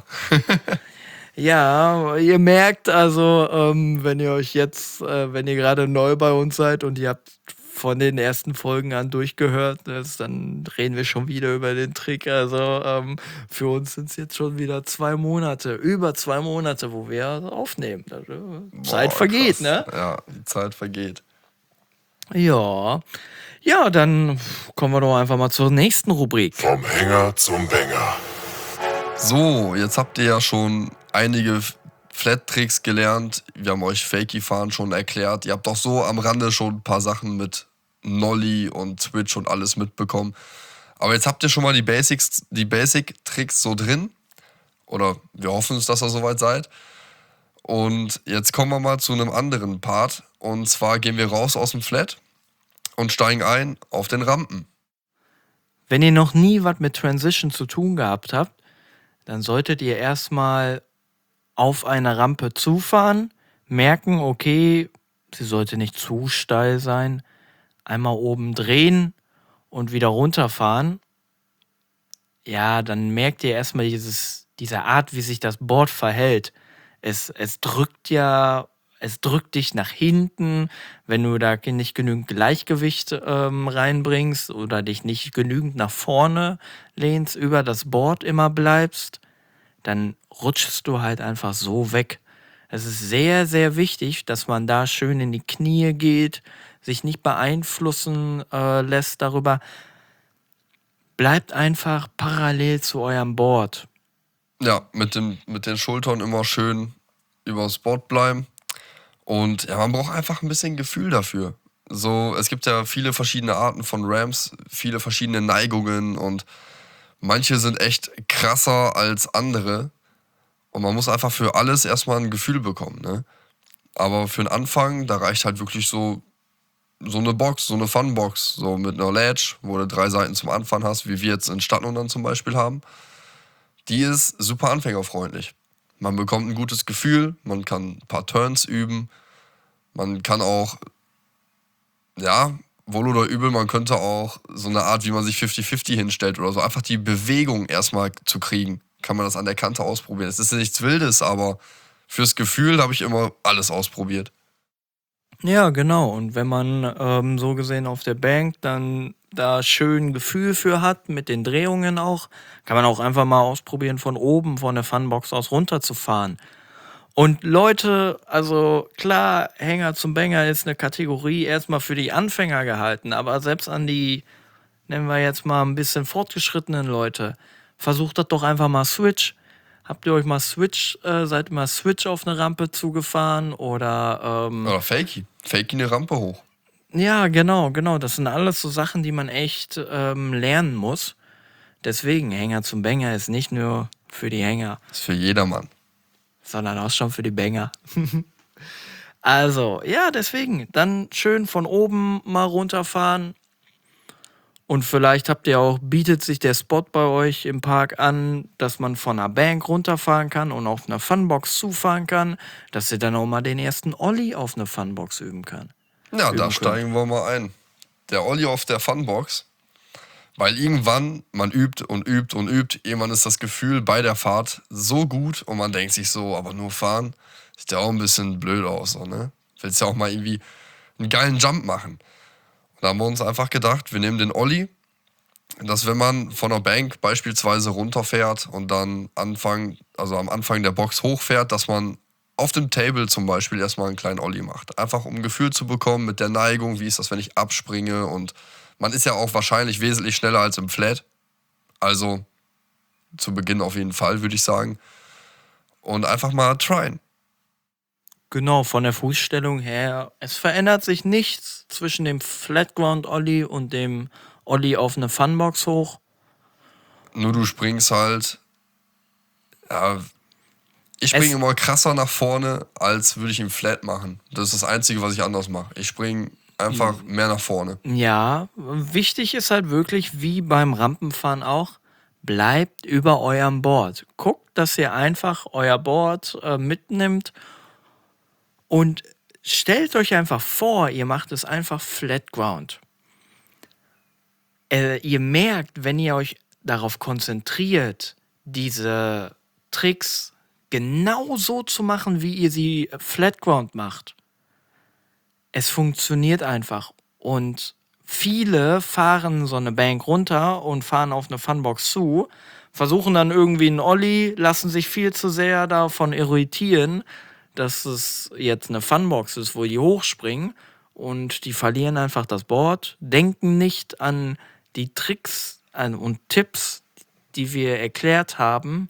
Ja, ihr merkt also, ähm, wenn ihr euch jetzt, äh, wenn ihr gerade neu bei uns seid und ihr habt von den ersten Folgen an durchgehört, das, dann reden wir schon wieder über den Trick. Also ähm, für uns sind es jetzt schon wieder zwei Monate, über zwei Monate, wo wir aufnehmen. Also, Zeit Boah, vergeht, krass. ne? Ja, die Zeit vergeht. Ja. Ja, dann kommen wir doch einfach mal zur nächsten Rubrik. Vom Hänger zum Banger. So, jetzt habt ihr ja schon einige Flat-Tricks gelernt. Wir haben euch Fakey-Fahren schon erklärt. Ihr habt auch so am Rande schon ein paar Sachen mit Nolly und Switch und alles mitbekommen. Aber jetzt habt ihr schon mal die Basics, die Basic-Tricks so drin. Oder wir hoffen es, dass ihr soweit seid. Und jetzt kommen wir mal zu einem anderen Part. Und zwar gehen wir raus aus dem Flat und steigen ein auf den Rampen. Wenn ihr noch nie was mit Transition zu tun gehabt habt, dann solltet ihr erstmal auf eine Rampe zufahren, merken, okay, sie sollte nicht zu steil sein, einmal oben drehen und wieder runterfahren. Ja, dann merkt ihr erstmal dieses, diese Art, wie sich das Board verhält. Es, es drückt ja, es drückt dich nach hinten, wenn du da nicht genügend Gleichgewicht ähm, reinbringst oder dich nicht genügend nach vorne lehnst, über das Board immer bleibst, dann rutschst du halt einfach so weg. Es ist sehr, sehr wichtig, dass man da schön in die Knie geht, sich nicht beeinflussen äh, lässt darüber. Bleibt einfach parallel zu eurem Board. Ja, mit, dem, mit den Schultern immer schön übers Board bleiben. Und ja, man braucht einfach ein bisschen Gefühl dafür. So, es gibt ja viele verschiedene Arten von Ramps, viele verschiedene Neigungen und manche sind echt krasser als andere. Und man muss einfach für alles erstmal ein Gefühl bekommen, ne? Aber für den Anfang, da reicht halt wirklich so, so eine Box, so eine Funbox, so mit einer Ledge, wo du drei Seiten zum Anfahren hast, wie wir jetzt in Stadtnundern zum Beispiel haben. Die ist super anfängerfreundlich. Man bekommt ein gutes Gefühl, man kann ein paar Turns üben, man kann auch, ja, wohl oder übel, man könnte auch so eine Art, wie man sich fünfzig fünfzig hinstellt oder so, einfach die Bewegung erstmal zu kriegen, kann man das an der Kante ausprobieren. Es ist ja nichts Wildes, aber fürs Gefühl habe ich immer alles ausprobiert. Ja, genau. Und wenn man ähm, so gesehen auf der Bank dann da schön Gefühl für hat, mit den Drehungen auch, kann man auch einfach mal ausprobieren, von oben, von der Funbox aus runterzufahren. Und Leute, also klar, Hänger zum Banger ist eine Kategorie erstmal für die Anfänger gehalten, aber selbst an die, nennen wir jetzt mal ein bisschen fortgeschrittenen Leute, versucht das doch einfach mal Switch. Habt ihr euch mal Switch, äh, seid ihr mal Switch auf eine Rampe zugefahren oder ähm, Oder Fakey. Fakey eine Rampe hoch. ja, genau, genau. Das sind alles so Sachen, die man echt ähm, lernen muss. Deswegen, Hänger zum Banger ist nicht nur für die Hänger, Ist für jedermann. sondern auch schon für die Banger. Also, ja, deswegen, dann schön von oben mal runterfahren. Und vielleicht habt ihr auch, bietet sich der Spot bei euch im Park an, dass man von einer Bank runterfahren kann und auf einer Funbox zufahren kann, dass ihr dann auch mal den ersten Ollie auf eine Funbox üben kann. Ja, Üben da könnt. steigen wir mal ein. Der Olli auf der Funbox. Weil irgendwann, man übt und übt und übt, irgendwann ist das Gefühl bei der Fahrt so gut und man denkt sich so, aber nur fahren, sieht ja auch ein bisschen blöd aus, so, ne? Willst ja auch mal irgendwie einen geilen Jump machen. Und da haben wir uns einfach gedacht, wir nehmen den Olli, dass wenn man von der Bank beispielsweise runterfährt und dann Anfang, also am Anfang der Box hochfährt, dass man auf dem Table zum Beispiel erstmal einen kleinen Olli macht. Einfach um ein Gefühl zu bekommen mit der Neigung, wie ist das, wenn ich abspringe, und man ist ja auch wahrscheinlich wesentlich schneller als im Flat. Also zu Beginn auf jeden Fall, würde ich sagen. Und einfach mal tryen. Genau, von der Fußstellung her. Es verändert sich nichts zwischen dem Flatground Ollie und dem Ollie auf eine Funbox hoch. Nur du springst halt, ja, ich Es- springe immer krasser nach vorne, als würde ich ihn flat machen. Das ist das Einzige, was ich anders mache. Ich springe einfach mehr nach vorne. Ja, wichtig ist halt wirklich, wie beim Rampenfahren auch, bleibt über eurem Board. Guckt, dass ihr einfach euer Board äh, mitnimmt und stellt euch einfach vor, ihr macht es einfach Flat Ground. Äh, ihr merkt, wenn ihr euch darauf konzentriert, diese Tricks genau so zu machen, wie ihr sie Flat Ground macht. Es funktioniert einfach. Und viele fahren so eine Bank runter und fahren auf eine Funbox zu, versuchen dann irgendwie einen Ollie, lassen sich viel zu sehr davon irritieren, dass es jetzt eine Funbox ist, wo die hochspringen und die verlieren einfach das Board, denken nicht an die Tricks an und Tipps, die wir erklärt haben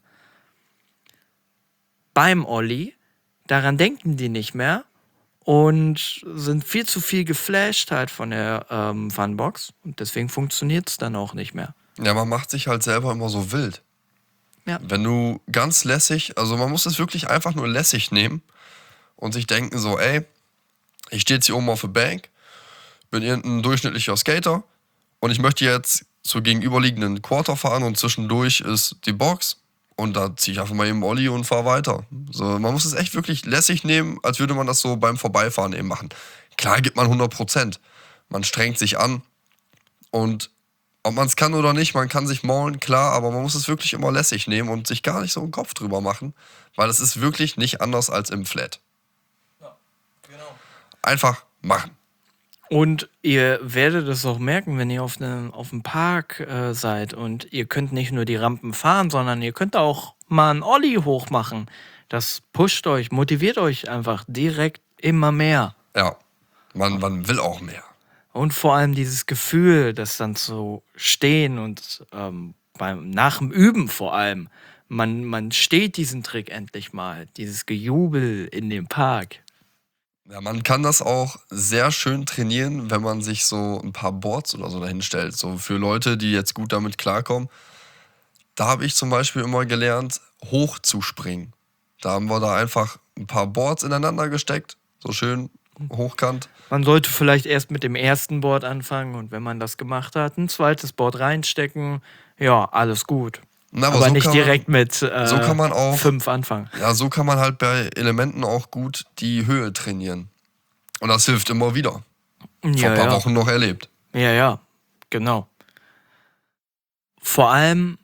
beim Ollie. Daran denken die nicht mehr und sind viel zu viel geflasht halt von der ähm, Funbox und deswegen funktioniert es dann auch nicht mehr. Ja, man macht sich halt selber immer so wild. Ja. Wenn du ganz lässig, also man muss es wirklich einfach nur lässig nehmen und sich denken so, ey, ich stehe jetzt hier oben auf der Bank, bin irgendein durchschnittlicher Skater und ich möchte jetzt zur gegenüberliegenden Quarter fahren und zwischendurch ist die Box und da ziehe ich einfach mal eben Ollie und fahre weiter. So, man muss es echt wirklich lässig nehmen, als würde man das so beim Vorbeifahren eben machen. Klar gibt man hundert Prozent. Man strengt sich an und ob man es kann oder nicht, man kann sich maulen, klar, aber man muss es wirklich immer lässig nehmen und sich gar nicht so einen Kopf drüber machen, weil es ist wirklich nicht anders als im Flat. Ja, genau. Einfach machen. Und ihr werdet es auch merken, wenn ihr auf einem auf dem Park äh, seid und ihr könnt nicht nur die Rampen fahren, sondern ihr könnt auch mal einen Ollie hochmachen. Das pusht euch, motiviert euch einfach direkt immer mehr. Ja, man, man will auch mehr. Und vor allem dieses Gefühl, das dann zu stehen und ähm, beim, nach dem Üben vor allem, man, man steht diesen Trick endlich mal, dieses Gejubel in dem Park. Ja, man kann das auch sehr schön trainieren, wenn man sich so ein paar Boards oder so dahin stellt. So für Leute, die jetzt gut damit klarkommen. Da habe ich zum Beispiel immer gelernt, hoch zu springen. Da haben wir da einfach ein paar Boards ineinander gesteckt, so schön hochkant. Man sollte vielleicht erst mit dem ersten Board anfangen und wenn man das gemacht hat, ein zweites Board reinstecken. Ja, alles gut. Na, aber so nicht kann direkt man, mit äh, so kann man auch, fünf anfangen. Ja, so kann man halt bei Elementen auch gut die Höhe trainieren. Und das hilft immer wieder. Vor Ja, ein paar ja. Wochen noch erlebt. Ja, ja, genau. Vor allem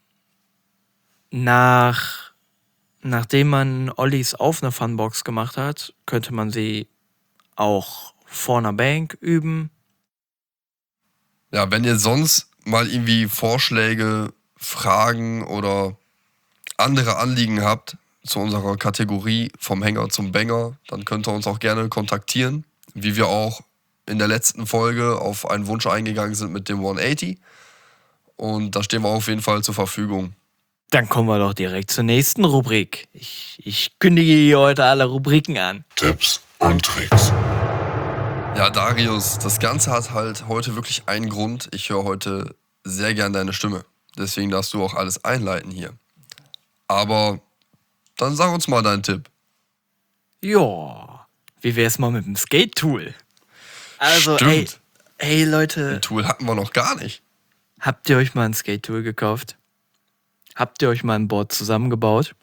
nach, nachdem man Ollies auf einer Funbox gemacht hat, könnte man sie auch vor einer Bank üben. Ja, wenn ihr sonst mal irgendwie Vorschläge, Fragen oder andere Anliegen habt zu unserer Kategorie vom Hänger zum Banger, dann könnt ihr uns auch gerne kontaktieren, wie wir auch in der letzten Folge auf einen Wunsch eingegangen sind mit dem hundertachtzig. Und da stehen wir auf jeden Fall zur Verfügung. Dann kommen wir doch direkt zur nächsten Rubrik. Ich, ich kündige hier heute alle Rubriken an. Tipps und Tricks. Ja, Darius, das Ganze hat halt heute wirklich einen Grund. Ich höre heute sehr gern deine Stimme. Deswegen darfst du auch alles einleiten hier. Aber dann sag uns mal deinen Tipp. Ja, wie wär's mal mit dem Skate-Tool? Also, ey, Stimmt. ey Leute, Ein Tool hatten wir noch gar nicht. habt ihr euch mal ein Skate-Tool gekauft? Habt ihr euch mal ein Board zusammengebaut?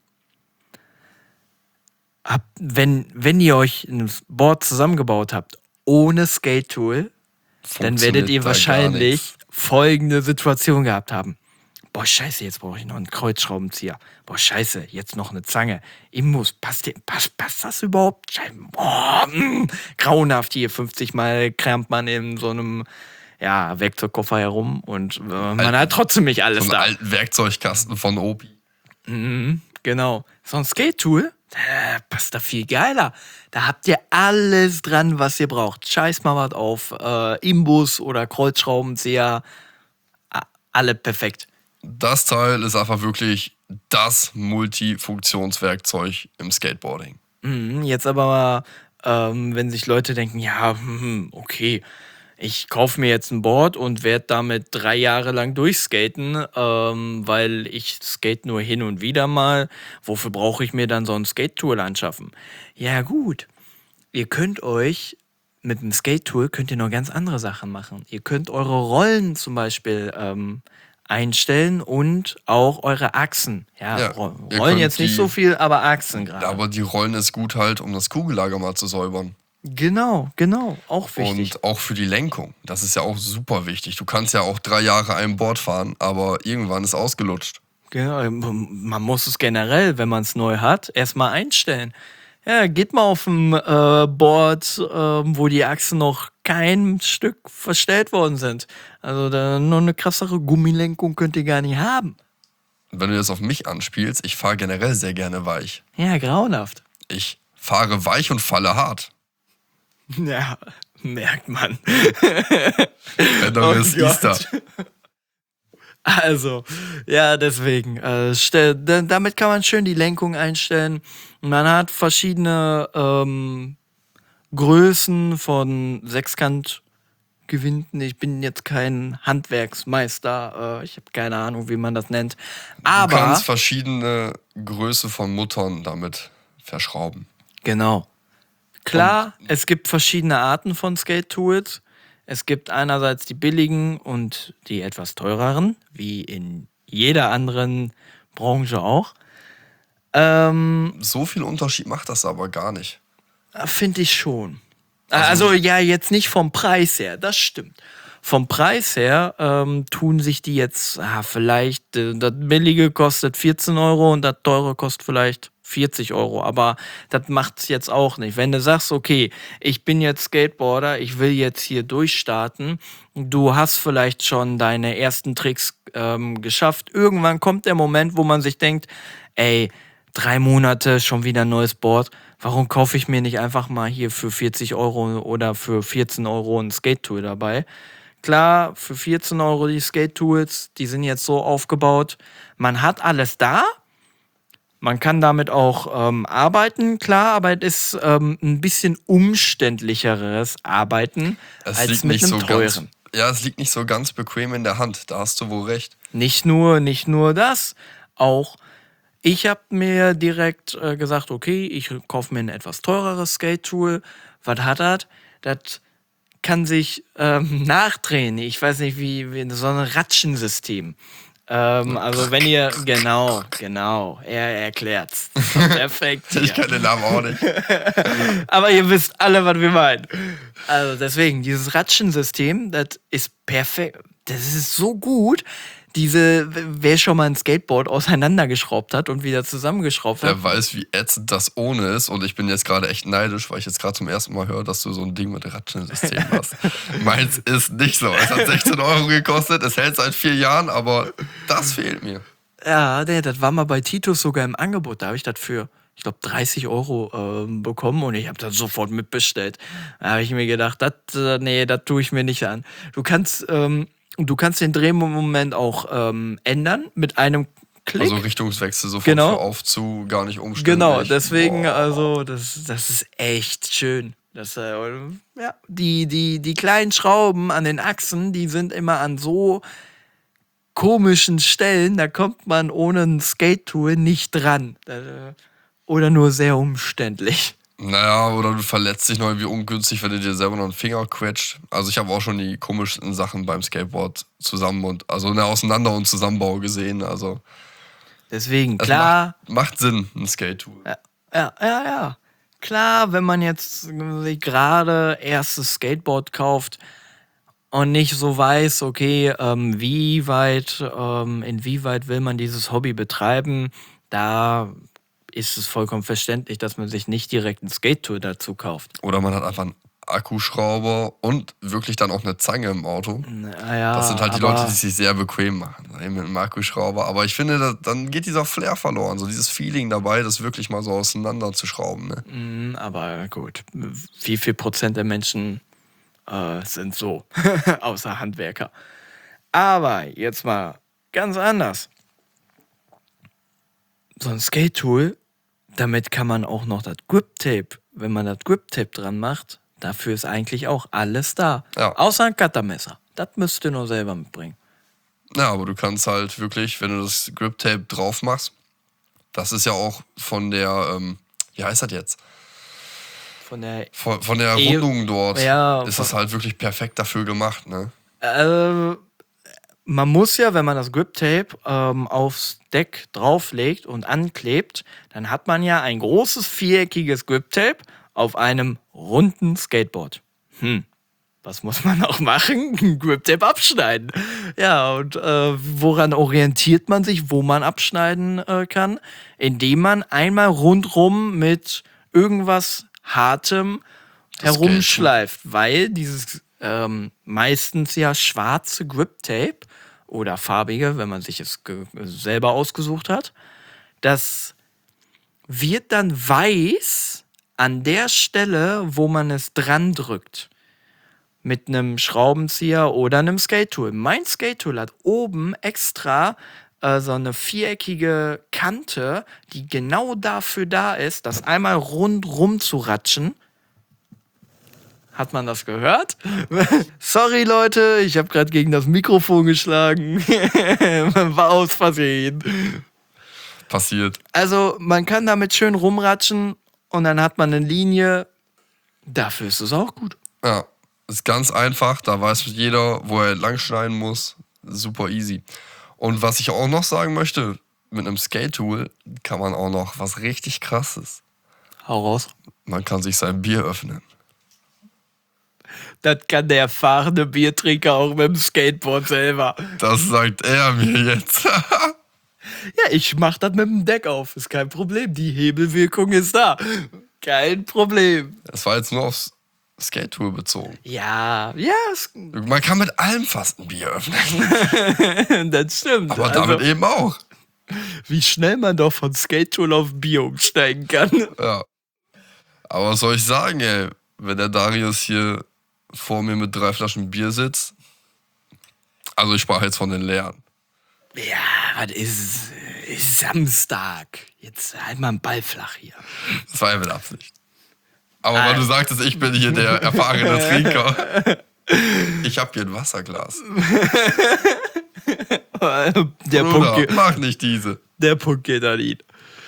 Habt, wenn, wenn ihr euch ein Board zusammengebaut habt ohne Skate-Tool, dann werdet ihr Funktioniert da gar wahrscheinlich nichts. folgende Situation gehabt haben. Boah, scheiße, jetzt brauche ich noch einen Kreuzschraubenzieher. Boah, scheiße, jetzt noch eine Zange. Imbus, passt, die- passt, passt das überhaupt? Scheiße, Boah, mh, grauenhaft hier. fünfzig Mal kramt man in so einem ja, Werkzeugkoffer herum und äh, man Alten- hat trotzdem nicht So alles einen da. alten Werkzeugkasten von Opi. Mhm, genau. So ein Skate-Tool, äh, passt da viel geiler. Da habt ihr alles dran, was ihr braucht. Scheiß mal was auf äh, Imbus oder Kreuzschraubenzieher. A- Alle perfekt. Das Teil ist einfach wirklich das Multifunktionswerkzeug im Skateboarding. Mhm, jetzt aber mal, ähm, wenn sich Leute denken, ja, hm, okay, ich kaufe mir jetzt ein Board und werde damit drei Jahre lang durchskaten, ähm, weil ich skate nur hin und wieder mal. Wofür brauche ich mir dann so ein Skate-Tool anschaffen? Ja gut, ihr könnt euch mit dem Skate-Tool könnt ihr noch ganz andere Sachen machen. Ihr könnt eure Rollen zum Beispiel ähm, einstellen und auch eure Achsen. Ja, Ja, Ro ihr Rollen könnt jetzt nicht so die, viel, aber Achsen gerade. aber die Rollen ist gut halt, um das Kugellager mal zu säubern. Genau, genau, auch wichtig. Und auch für die Lenkung. Das ist ja auch super wichtig. Du kannst ja auch drei Jahre ein Board fahren, aber irgendwann ist ausgelutscht. Genau, ähm, man muss es generell, wenn man es neu hat, erstmal einstellen. Ja, geht mal auf ein äh, Board, ähm, wo die Achsen noch kein Stück verstellt worden sind. Also da noch eine krassere Gummilenkung könnt ihr gar nicht haben. Wenn du das auf mich anspielst, ich fahre generell sehr gerne weich. Ja, grauenhaft. Ich fahre weich und falle hart. Ja, merkt man. Wenn du Oh bist, ist da. Gott. Also, ja, deswegen. Äh, stell, da- damit kann man schön die Lenkung einstellen. Man hat verschiedene ähm, Größen von Sechskantgewinden. Ich bin jetzt kein Handwerksmeister. Äh, ich habe keine Ahnung, wie man das nennt. Du Aber, kannst verschiedene Größe von Muttern damit verschrauben. genau. Klar, es gibt verschiedene Arten von Skate-Tools. Es gibt einerseits die billigen und die etwas teureren, wie in jeder anderen Branche auch. Ähm, So viel Unterschied macht das aber gar nicht. Finde ich schon. Also- Also ja, jetzt nicht vom Preis her, das stimmt. Vom Preis her ähm, tun sich die jetzt, ah, vielleicht, äh, das billige kostet vierzehn Euro und das teure kostet vielleicht vierzig Euro. Aber das macht's jetzt auch nicht. Wenn du sagst, okay, ich bin jetzt Skateboarder, ich will jetzt hier durchstarten, du hast vielleicht schon deine ersten Tricks ähm, geschafft. Irgendwann kommt der Moment, wo man sich denkt, ey, drei Monate schon wieder ein neues Board. Warum kaufe ich mir nicht einfach mal hier für vierzig Euro oder für vierzehn Euro ein Skate-Tool dabei? Klar, für vierzehn Euro die Skate-Tools, die sind jetzt so aufgebaut. Man hat alles da. Man kann damit auch ähm, arbeiten, klar, aber es ist ähm, ein bisschen umständlicheres Arbeiten Es als liegt mit nicht einem so ganz. teuren. Ja, es liegt nicht so ganz bequem in der Hand. Da hast du wohl recht. Nicht nur, nicht nur das, auch ich habe mir direkt äh, gesagt, okay, ich kaufe mir ein etwas teureres Skate-Tool. Was hat das? Das kann sich ähm, nachdrehen. Ich weiß nicht, wie, wie so ein Ratschensystem. Ähm, also wenn ihr, genau, genau, er erklärt's. Perfekt. Ich Hier. kenne den Namen auch nicht. Aber ihr wisst alle, was wir meinen. Also deswegen, dieses Ratschensystem, das ist perfekt. Das ist so gut. Diese, wer schon mal ein Skateboard auseinandergeschraubt hat und wieder zusammengeschraubt hat. Der weiß, wie ätzend das ohne ist. Und ich bin jetzt gerade echt neidisch, weil ich jetzt gerade zum ersten Mal höre, dass du so ein Ding mit Ratschensystem hast. Meins ist nicht so. Es hat sechzehn Euro gekostet, es hält seit vier Jahren, aber das fehlt mir. Ja, nee, das war mal bei Titus sogar im Angebot. Da habe ich das für, ich glaube, dreißig Euro ähm, bekommen und ich habe das sofort mitbestellt. Da habe ich mir gedacht, das, äh, nee, das tue ich mir nicht an. Du kannst, ähm, du kannst den Drehmoment auch ähm, ändern mit einem Klick. Also Richtungswechsel sofort Genau. für auf zu, gar nicht umständlich. Genau, deswegen, Boah. also, das, das ist echt schön. Das, äh, ja, die, die, die kleinen Schrauben an den Achsen, die sind immer an so komischen Stellen, da kommt man ohne ein Skate-Tool nicht dran. Da, oder nur sehr umständlich. Naja, oder du verletzt dich noch irgendwie ungünstig, wenn du dir selber noch einen Finger quetscht. Also ich habe auch schon die komischsten Sachen beim Skateboard zusammen und also eine Auseinander- und Zusammenbau gesehen. Also Deswegen, es klar, macht, macht Sinn, ein Skate-Tool. ja, ja, ja, ja. Klar, wenn man jetzt sich gerade erstes Skateboard kauft und nicht so weiß, okay, ähm, wie weit, ähm, inwieweit will man dieses Hobby betreiben, da ist es vollkommen verständlich, dass man sich nicht direkt ein Skate-Tool dazu kauft. Oder man hat einfach einen Akkuschrauber und wirklich dann auch eine Zange im Auto. Naja, Das sind halt die aber Leute, die es sich sehr bequem machen, eben mit einem Akkuschrauber. Aber ich finde, da, dann geht dieser Flair verloren, so dieses Feeling dabei, das wirklich mal so auseinanderzuschrauben. Ne? Mm, aber gut, wie viel Prozent der Menschen äh, sind so, außer Handwerker. Aber jetzt mal ganz anders. So ein Skate-Tool damit kann man auch noch das Grip-Tape, wenn man das Grip-Tape dran macht, dafür ist eigentlich auch alles da. Ja. Außer ein Cuttermesser. Das müsst ihr nur selber mitbringen. Ja, aber du kannst halt wirklich, wenn du das Grip-Tape drauf machst, das ist ja auch von der, ähm, wie heißt das jetzt? Von der, Von, von der E- Rundung dort Ja, ist von- das halt wirklich perfekt dafür gemacht, ne? äh, man muss ja, wenn man das Grip-Tape ähm, aufs Deck drauflegt und anklebt, dann hat man ja ein großes viereckiges Grip-Tape auf einem runden Skateboard. Hm. Was muss man auch machen? Grip-Tape abschneiden. Ja, und äh, woran orientiert man sich, wo man abschneiden äh, kann? Indem man einmal rundrum mit irgendwas Hartem herumschleift, weil dieses ähm, meistens ja schwarze Grip-Tape oder farbige, wenn man sich es ge- selber ausgesucht hat, das wird dann weiß an der Stelle, wo man es dran drückt. Mit einem Schraubenzieher oder einem Skate-Tool. Mein Skate-Tool hat oben extra äh, so eine viereckige Kante, die genau dafür da ist, das einmal rundrum zu ratschen. Hat man das gehört? Sorry, Leute, ich habe gerade gegen das Mikrofon geschlagen. War aus Versehen. Passiert. Also, man kann damit schön rumratschen und dann hat man eine Linie. Dafür ist es auch gut. Ja, ist ganz einfach, da weiß jeder, wo er lang schneiden muss. Super easy. Und was ich auch noch sagen möchte, mit einem Skate-Tool kann man auch noch was richtig Krasses. Hau raus. Man kann sich sein Bier öffnen. Das kann der erfahrene Biertrinker auch mit dem Skateboard selber. Das sagt er mir jetzt. Ja, ich mach das mit dem Deck auf. Ist kein Problem. Die Hebelwirkung ist da. Kein Problem. Das war jetzt nur aufs Skate-Tool bezogen. Ja, ja, es- Man kann mit allem fast ein Bier öffnen. das stimmt. Aber damit also, eben auch. wie schnell man doch von Skate-Tool auf Bier umsteigen kann. Ja. Aber was soll ich sagen, ey? Wenn der Darius hier vor mir mit drei Flaschen Bier sitzt. Also ich sprach jetzt von den leeren. Ja, was ist, ist Samstag. Jetzt halt mal einen Ball flach hier. Das war ja mit Absicht. Aber weil du sagtest, ich bin hier der erfahrene Trinker. Ich hab hier ein Wasserglas. Der Punkt, Bruder, geht, mach nicht diese. der Punkt geht an ihn.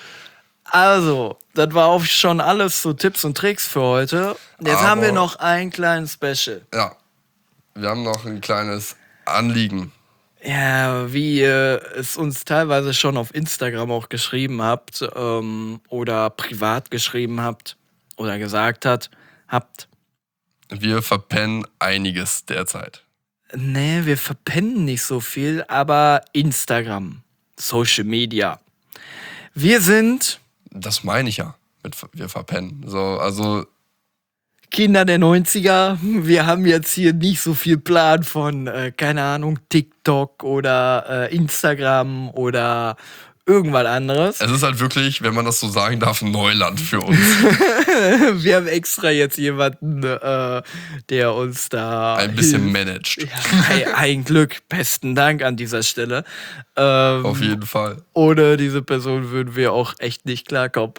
Also, das war auch schon alles so Tipps und Tricks für heute. Jetzt Aber- haben wir noch ein kleines Special. Ja. Wir haben noch ein kleines Anliegen. Ja, wie ihr es uns teilweise schon auf Instagram auch geschrieben habt ähm, oder privat geschrieben habt oder gesagt hat, habt. Wir verpennen einiges derzeit. Nee, wir verpennen nicht so viel, aber Instagram, Social Media. Wir sind Das meine ich ja. Mit wir verpennen. So, also Kinder der neunziger. Wir haben jetzt hier nicht so viel Plan von, äh, keine Ahnung, TikTok oder äh, Instagram oder irgendwas anderes. es ist halt wirklich, wenn man das so sagen darf, ein Neuland für uns. Wir haben extra jetzt jemanden, äh, der uns da Ein bisschen hilft. managed. Ja, ein, ein Glück. Besten Dank an dieser Stelle. Ähm, Auf jeden Fall. Ohne diese Person würden wir auch echt nicht klarkommen.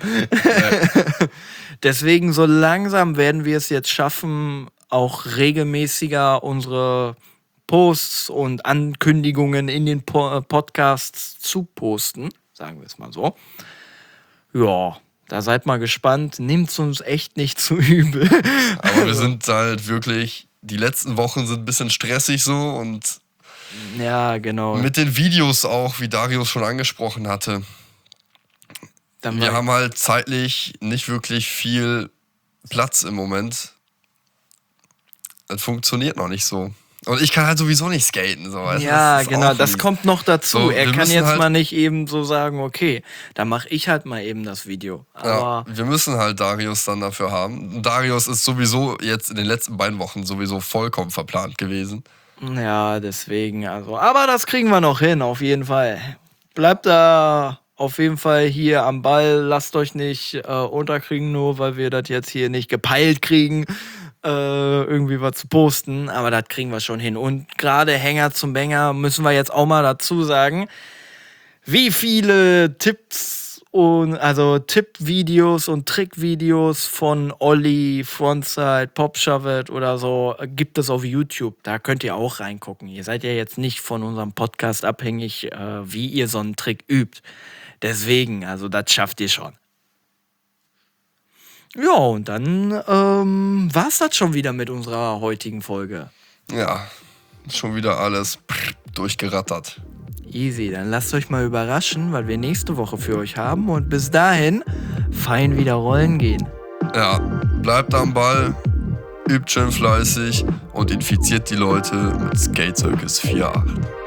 Deswegen so langsam werden wir es jetzt schaffen, auch regelmäßiger unsere Posts und Ankündigungen in den po Podcasts zu posten. Sagen wir es mal so. Ja, da seid mal gespannt. Nehmt's uns echt nicht zu übel. Aber wir sind halt wirklich, die letzten Wochen sind ein bisschen stressig so und Ja, genau. mit den Videos auch, wie Darius schon angesprochen hatte. Dann Wir war- haben halt zeitlich nicht wirklich viel Platz im Moment. Das funktioniert noch nicht so. Und ich kann halt sowieso nicht skaten. So. weißt du? Ja, Das ist genau, auch das mies. kommt noch dazu. So, er wir kann müssen jetzt halt- mal nicht eben so sagen, okay, dann mache ich halt mal eben das Video. Ja, Aber wir müssen halt Darius dann dafür haben. Darius ist sowieso jetzt in den letzten beiden Wochen sowieso vollkommen verplant gewesen. ja, deswegen, also. Aber das kriegen wir noch hin, auf jeden Fall. Bleibt da auf jeden Fall hier am Ball. Lasst euch nicht äh, unterkriegen, nur weil wir das jetzt hier nicht gepeilt kriegen, äh, irgendwie was zu posten. Aber das kriegen wir schon hin. Und gerade Hänger zum Bänger müssen wir jetzt auch mal dazu sagen, wie viele Tipps und also Tippvideos und Trickvideos von Olli, Frontside, Popshovet oder so äh, gibt es auf YouTube. Da könnt ihr auch reingucken. Ihr seid ja jetzt nicht von unserem Podcast abhängig, äh, wie ihr so einen Trick übt. Deswegen, also das schafft ihr schon. Ja, und dann ähm, war es das schon wieder mit unserer heutigen Folge. Ja, schon wieder alles durchgerattert. Easy, dann lasst euch mal überraschen, was wir nächste Woche für euch haben. Und bis dahin, fein wieder rollen gehen. Ja, bleibt am Ball, übt schön fleißig und infiziert die Leute mit Skate Circus vier acht.